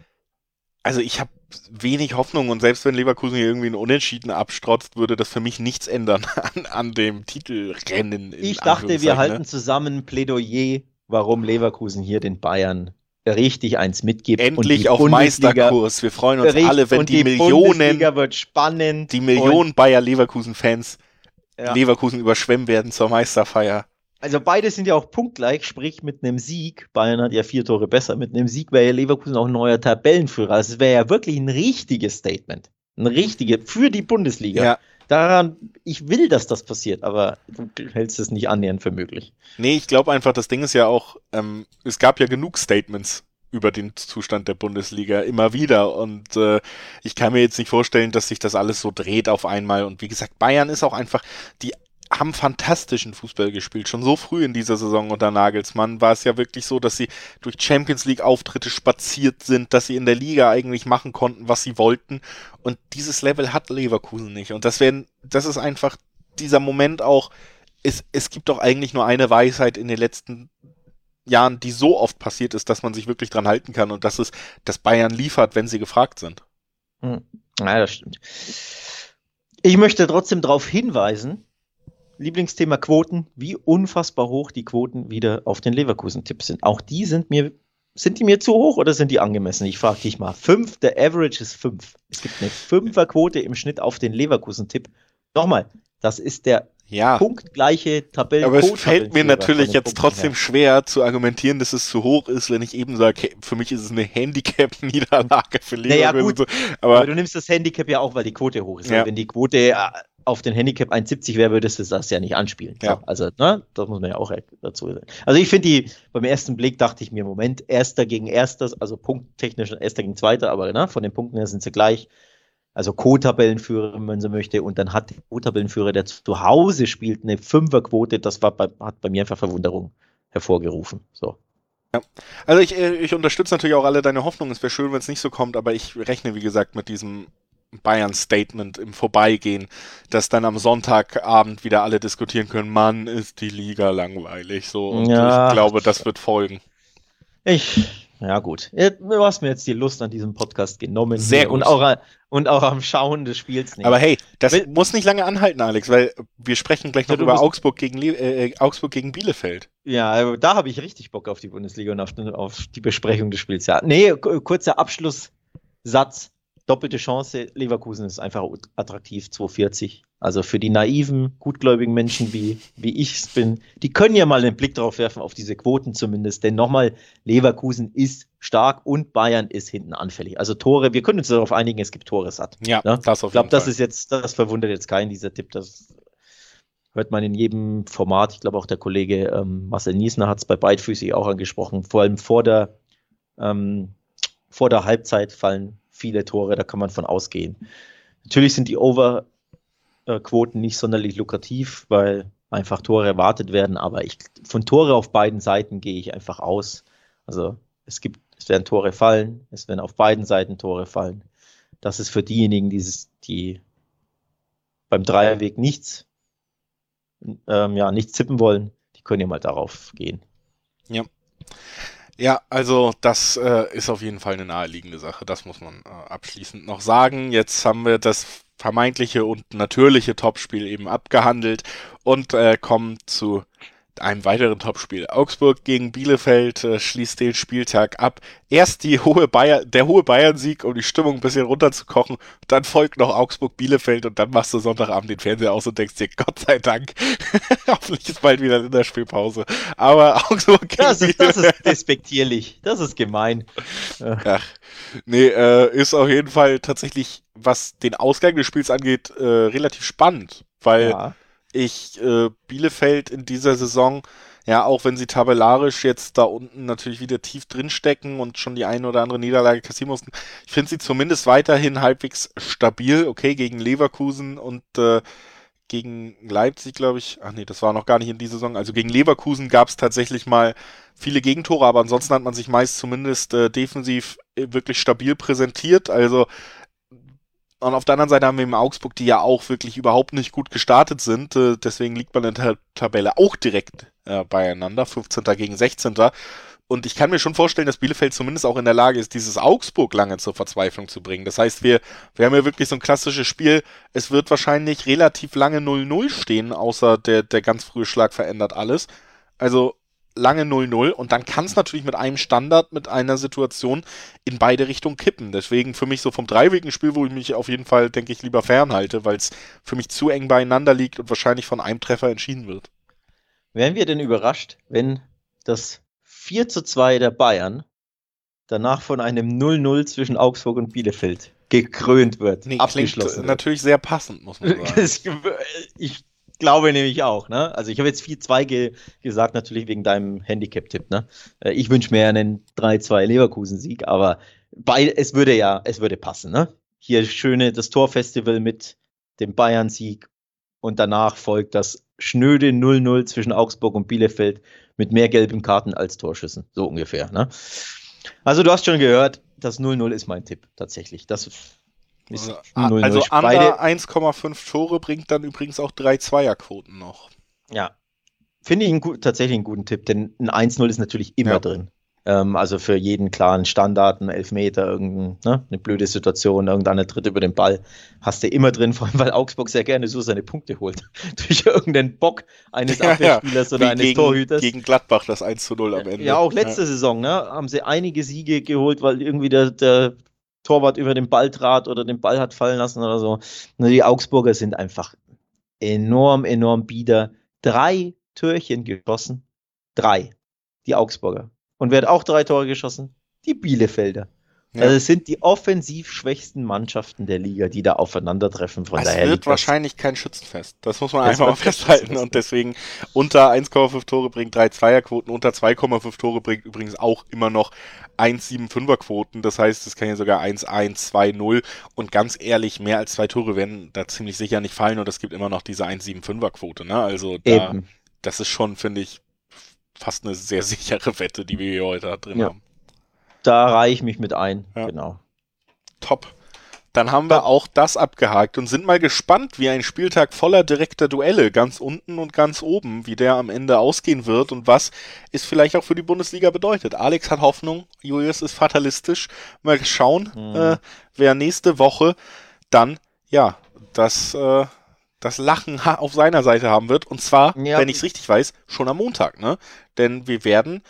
also ich habe wenig Hoffnung und selbst wenn Leverkusen hier irgendwie einen Unentschieden abstrotzt, würde das für mich nichts ändern an, an dem Titelrennen. in Ich dachte, wir Anführungszeichen, halten ne? zusammen ein Plädoyer, warum Leverkusen hier den Bayern richtig eins mitgibt. Endlich und die auf Bundesliga- Meisterkurs. Wir freuen uns Richtig, alle, wenn und die, Millionen, Bundesliga wird spannend. die Millionen Bayer Leverkusen-Fans Und, ja. Leverkusen überschwemmen werden zur Meisterfeier. Also beide sind ja auch punktgleich, sprich mit einem Sieg, Bayern hat ja vier Tore besser, mit einem Sieg wäre ja Leverkusen auch ein neuer Tabellenführer. Also es wäre ja wirklich ein richtiges Statement. Ein richtiges für die Bundesliga. Ja. Daran, ich will, dass das passiert, aber du hältst es nicht annähernd für möglich. Nee, ich glaube einfach, das Ding ist ja auch, ähm, es gab ja genug Statements über den Zustand der Bundesliga immer wieder und äh, ich kann mir jetzt nicht vorstellen, dass sich das alles so dreht auf einmal und wie gesagt, Bayern ist auch einfach, die haben fantastischen Fußball gespielt. Schon so früh in dieser Saison unter Nagelsmann war es ja wirklich so, dass sie durch Champions League Auftritte spaziert sind, dass sie in der Liga eigentlich machen konnten, was sie wollten. Und dieses Level hat Leverkusen nicht. Und das werden, das ist einfach dieser Moment auch, es, es gibt doch eigentlich nur eine Weisheit in den letzten Jahren, die so oft passiert ist, dass man sich wirklich dran halten kann. Und das ist, dass Bayern liefert, wenn sie gefragt sind. Hm. Ja, das stimmt. Ich möchte trotzdem darauf hinweisen, Lieblingsthema Quoten, wie unfassbar hoch die Quoten wieder auf den Leverkusen-Tipps sind. Auch die sind mir, sind die mir zu hoch oder sind die angemessen? Ich frage dich mal. Fünf, der Average ist fünf. Es gibt eine Fünferquote im Schnitt auf den Leverkusen-Tipp. Nochmal, das ist der Ja. punktgleiche Tabellen. Aber es fällt mir natürlich von den jetzt Punkten trotzdem her. schwer zu argumentieren, dass es zu hoch ist, wenn ich eben sage, hey, für mich ist es eine Handicap-Niederlage für Naja, Leverkusen. gut. So. Aber Aber du nimmst das Handicap ja auch, weil die Quote hoch ist. Ja. Weil wenn die Quote äh, auf den Handicap eins Komma siebzig wäre, würdest du das ja nicht anspielen. Ja. So, also, ne, das muss man ja auch dazu sagen. Also ich finde die, beim ersten Blick dachte ich mir, Moment, Erster gegen Erstes, also punkttechnisch Erster gegen Zweiter, aber ne, von den Punkten her sind sie gleich. Also Co-Tabellenführer, wenn man so möchte, und dann hat der Co-Tabellenführer, der zu Hause spielt, eine Fünferquote, das war bei, hat bei mir einfach Verwunderung hervorgerufen. So. also ich, äh, ich unterstütze natürlich auch alle deine Hoffnungen. Es wäre schön, wenn es nicht so kommt, aber ich rechne, wie gesagt, mit diesem Bayern-Statement im Vorbeigehen, dass dann am Sonntagabend wieder alle diskutieren können, Mann, ist die Liga langweilig. So, und Ja. ich glaube, das wird folgen. Ich, ja gut. Du hast mir jetzt die Lust an diesem Podcast genommen. Sehr hier gut. Und auch, und auch am Schauen des Spiels nicht. Aber hey, das Will- muss nicht lange anhalten, Alex, weil wir sprechen gleich Ja, noch du über musst- Augsburg gegen, Le äh, Augsburg gegen Bielefeld. Ja, da habe ich richtig Bock auf die Bundesliga und auf, auf die Besprechung des Spiels. Ja, nee, k- kurzer Abschlusssatz. Doppelte Chance. Leverkusen ist einfach attraktiv. zwei vierzig. Also für die naiven, gutgläubigen Menschen, wie, wie ich es bin, die können ja mal einen Blick drauf werfen, auf diese Quoten zumindest. Denn nochmal, Leverkusen ist stark und Bayern ist hinten anfällig. Also Tore, wir können uns darauf einigen, es gibt Tore satt. Ja, ne? das auf Ich glaube, jeden das Fall. ist jetzt, das verwundert jetzt keinen, dieser Tipp. Das hört man in jedem Format. Ich glaube auch der Kollege ähm, Marcel Niesner hat es bei Beidfüßig auch angesprochen. Vor allem vor der, ähm, vor der Halbzeit fallen viele Tore, da kann man von ausgehen. Natürlich sind die Over- Quoten nicht sonderlich lukrativ, weil einfach Tore erwartet werden, aber ich, von Tore auf beiden Seiten gehe ich einfach aus. Also es gibt, es werden Tore fallen, es werden auf beiden Seiten Tore fallen. Das ist für diejenigen, die, die beim Dreierweg nichts, ähm, ja, nichts tippen wollen, die können ja mal darauf gehen. Ja. Ja, also das äh, ist auf jeden Fall eine naheliegende Sache, das muss man äh, abschließend noch sagen. Jetzt haben wir das vermeintliche und natürliche Topspiel eben abgehandelt und äh, kommen zu einem weiteren Topspiel. Augsburg gegen Bielefeld äh, schließt den Spieltag ab. Erst die hohe Bayer, der hohe Bayern-Sieg, um die Stimmung ein bisschen runterzukochen. Dann folgt noch Augsburg-Bielefeld und dann machst du Sonntagabend den Fernseher aus und denkst dir, Gott sei Dank, hoffentlich ist bald wieder in der Spielpause. Aber Augsburg gegen Das ist, Bielefeld. das ist despektierlich, das ist gemein. Ach, nee, äh, ist auf jeden Fall tatsächlich, was den Ausgang des Spiels angeht, äh, relativ spannend, weil Ja. ich äh, Bielefeld in dieser Saison, ja, auch wenn sie tabellarisch jetzt da unten natürlich wieder tief drinstecken und schon die eine oder andere Niederlage kassieren mussten, ich finde sie zumindest weiterhin halbwegs stabil, okay, gegen Leverkusen und äh, gegen Leipzig, glaube ich, ach nee, das war noch gar nicht in dieser Saison, also gegen Leverkusen gab es tatsächlich mal viele Gegentore, aber ansonsten hat man sich meist zumindest äh, defensiv äh, wirklich stabil präsentiert, also und auf der anderen Seite haben wir eben Augsburg, die ja auch wirklich überhaupt nicht gut gestartet sind. Äh, deswegen liegt man in der Tabelle auch direkt äh, beieinander. fünfzehnter gegen sechzehnter Und ich kann mir schon vorstellen, dass Bielefeld zumindest auch in der Lage ist, dieses Augsburg lange zur Verzweiflung zu bringen. Das heißt, wir, wir haben ja wirklich so ein klassisches Spiel. Es wird wahrscheinlich relativ lange null null stehen, außer der, der ganz frühe Schlag verändert alles. Also lange null null und dann kann es natürlich mit einem Standard, mit einer Situation in beide Richtungen kippen. Deswegen für mich so vom Dreiweg ein Spiel, wo ich mich auf jeden Fall, denke ich, lieber fernhalte, weil es für mich zu eng beieinander liegt und wahrscheinlich von einem Treffer entschieden wird. Wären wir denn überrascht, wenn das vier zu zwei der Bayern danach von einem null null zwischen Augsburg und Bielefeld gekrönt wird, Nee, abgeschlossen klingt wird? natürlich sehr passend, muss man sagen. Das, ich glaube nämlich auch, ne? Also ich habe jetzt vier zwei ge gesagt, natürlich wegen deinem Handicap-Tipp, ne? Ich wünsche mir einen drei zwei Leverkusen-Sieg, aber bei, es würde ja, es würde passen, ne? Hier schöne, das Torfestival mit dem Bayern-Sieg und danach folgt das schnöde null null zwischen Augsburg und Bielefeld mit mehr gelben Karten als Torschüssen, so ungefähr, ne? Also du hast schon gehört, das null null ist mein Tipp, tatsächlich. Das ist null null. Also under eins Komma fünf Tore bringt dann übrigens auch drei Zweierquoten noch. Ja, finde ich einen, tatsächlich einen guten Tipp, denn ein eins null ist natürlich immer ja. drin. Ähm, also für jeden klaren Standard, ein Elfmeter, irgendein, ne, eine blöde Situation, irgendeiner tritt über den Ball, hast du immer drin, vor allem weil Augsburg sehr gerne so seine Punkte holt. Durch irgendeinen Bock eines ja, Abwehrspielers ja. oder Wie eines gegen, Torhüters. Gegen Gladbach das eins zu null am Ende. Ja, auch letzte ja. Saison, ne, haben sie einige Siege geholt, weil irgendwie der, der Torwart über den Ball trat oder den Ball hat fallen lassen oder so. Die Augsburger sind einfach enorm, enorm bieder. Drei Türchen geschossen. Drei. Die Augsburger. Und wer hat auch drei Tore geschossen? Die Bielefelder. Ja. Also es sind die offensiv schwächsten Mannschaften der Liga, die da aufeinandertreffen. Von es daher wird wahrscheinlich das, kein Schützenfest. Das muss man das einfach mal festhalten. Und deswegen unter eins Komma fünf Tore bringt drei Zweierquoten, unter zwei Komma fünf Tore bringt übrigens auch immer noch eins Komma fünfundsiebziger Quoten. Das heißt, es kann ja sogar eins eins, zwei null. Und ganz ehrlich, mehr als zwei Tore werden da ziemlich sicher nicht fallen. Und es gibt immer noch diese eins Komma siebenundsiebziger Quote. Ne? Also da, das ist schon, finde ich, fast eine sehr sichere Wette, die wir hier heute drin ja. haben. Da reihe ich mich mit ein. Ja. Genau. Top. Dann haben wir auch das abgehakt und sind mal gespannt, wie ein Spieltag voller direkter Duelle, ganz unten und ganz oben, wie der am Ende ausgehen wird und was es vielleicht auch für die Bundesliga bedeutet. Alex hat Hoffnung, Julius ist fatalistisch. Mal schauen, mhm. äh, wer nächste Woche dann, ja, das, äh, das Lachen auf seiner Seite haben wird. Und zwar, ja. wenn ich es richtig weiß, schon am Montag, ne? Denn wir werden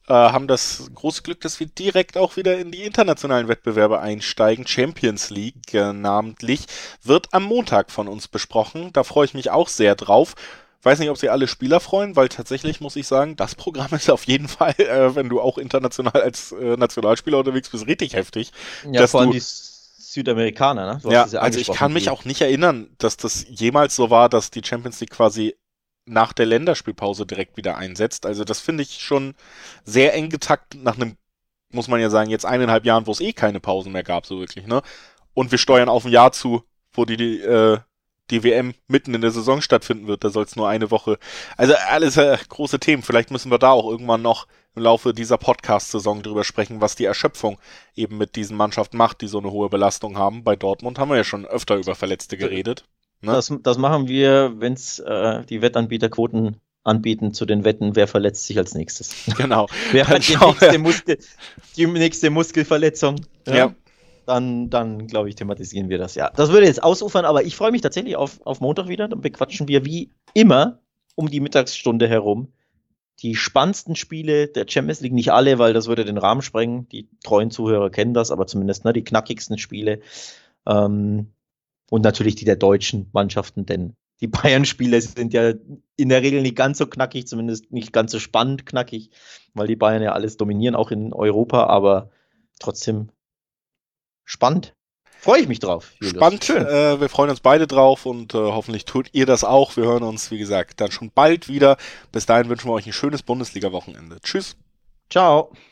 äh, haben das große Glück, dass wir direkt auch wieder in die internationalen Wettbewerbe einsteigen. Champions League äh, namentlich wird am Montag von uns besprochen. Da freue ich mich auch sehr drauf. Weiß nicht, ob sie alle Spieler freuen, weil tatsächlich muss ich sagen, das Programm ist auf jeden Fall, äh, wenn du auch international als äh, Nationalspieler unterwegs bist, richtig heftig. Ja, vor allem du, die Südamerikaner, ne? Du ja, also ich kann mich auch nicht erinnern, dass das jemals so war, dass die Champions League quasi nach der Länderspielpause direkt wieder einsetzt. Also das finde ich schon sehr eng getaktet nach einem, muss man ja sagen, jetzt eineinhalb Jahren, wo es eh keine Pausen mehr gab, so wirklich, ne? Und wir steuern auf ein Jahr zu, wo die, die äh, die W M mitten in der Saison stattfinden wird, da soll es nur eine Woche. Also alles äh, große Themen. Vielleicht müssen wir da auch irgendwann noch im Laufe dieser Podcast-Saison drüber sprechen, was die Erschöpfung eben mit diesen Mannschaften macht, die so eine hohe Belastung haben. Bei Dortmund haben wir ja schon öfter über Verletzte geredet. Ne? Das, das machen wir, wenn es äh, die Wettanbieter Quoten anbieten zu den Wetten, wer verletzt sich als nächstes. Genau. Wer hat die nächste, Muskel, die nächste Muskelverletzung? Ja. ja. Dann, dann glaube ich, thematisieren wir das. Ja, das würde jetzt ausufern, aber ich freue mich tatsächlich auf, auf Montag wieder. Dann bequatschen wir wie immer um die Mittagsstunde herum die spannendsten Spiele der Champions League. Nicht alle, weil das würde den Rahmen sprengen. Die treuen Zuhörer kennen das, aber zumindest ne, die knackigsten Spiele. Ähm, und natürlich die der deutschen Mannschaften, denn die Bayern-Spiele sind ja in der Regel nicht ganz so knackig, zumindest nicht ganz so spannend knackig, weil die Bayern ja alles dominieren, auch in Europa, aber trotzdem spannend. Freue ich mich drauf. Julius. Spannend. Äh, wir freuen uns beide drauf und äh, hoffentlich tut ihr das auch. Wir hören uns, wie gesagt, dann schon bald wieder. Bis dahin wünschen wir euch ein schönes Bundesliga-Wochenende. Tschüss. Ciao.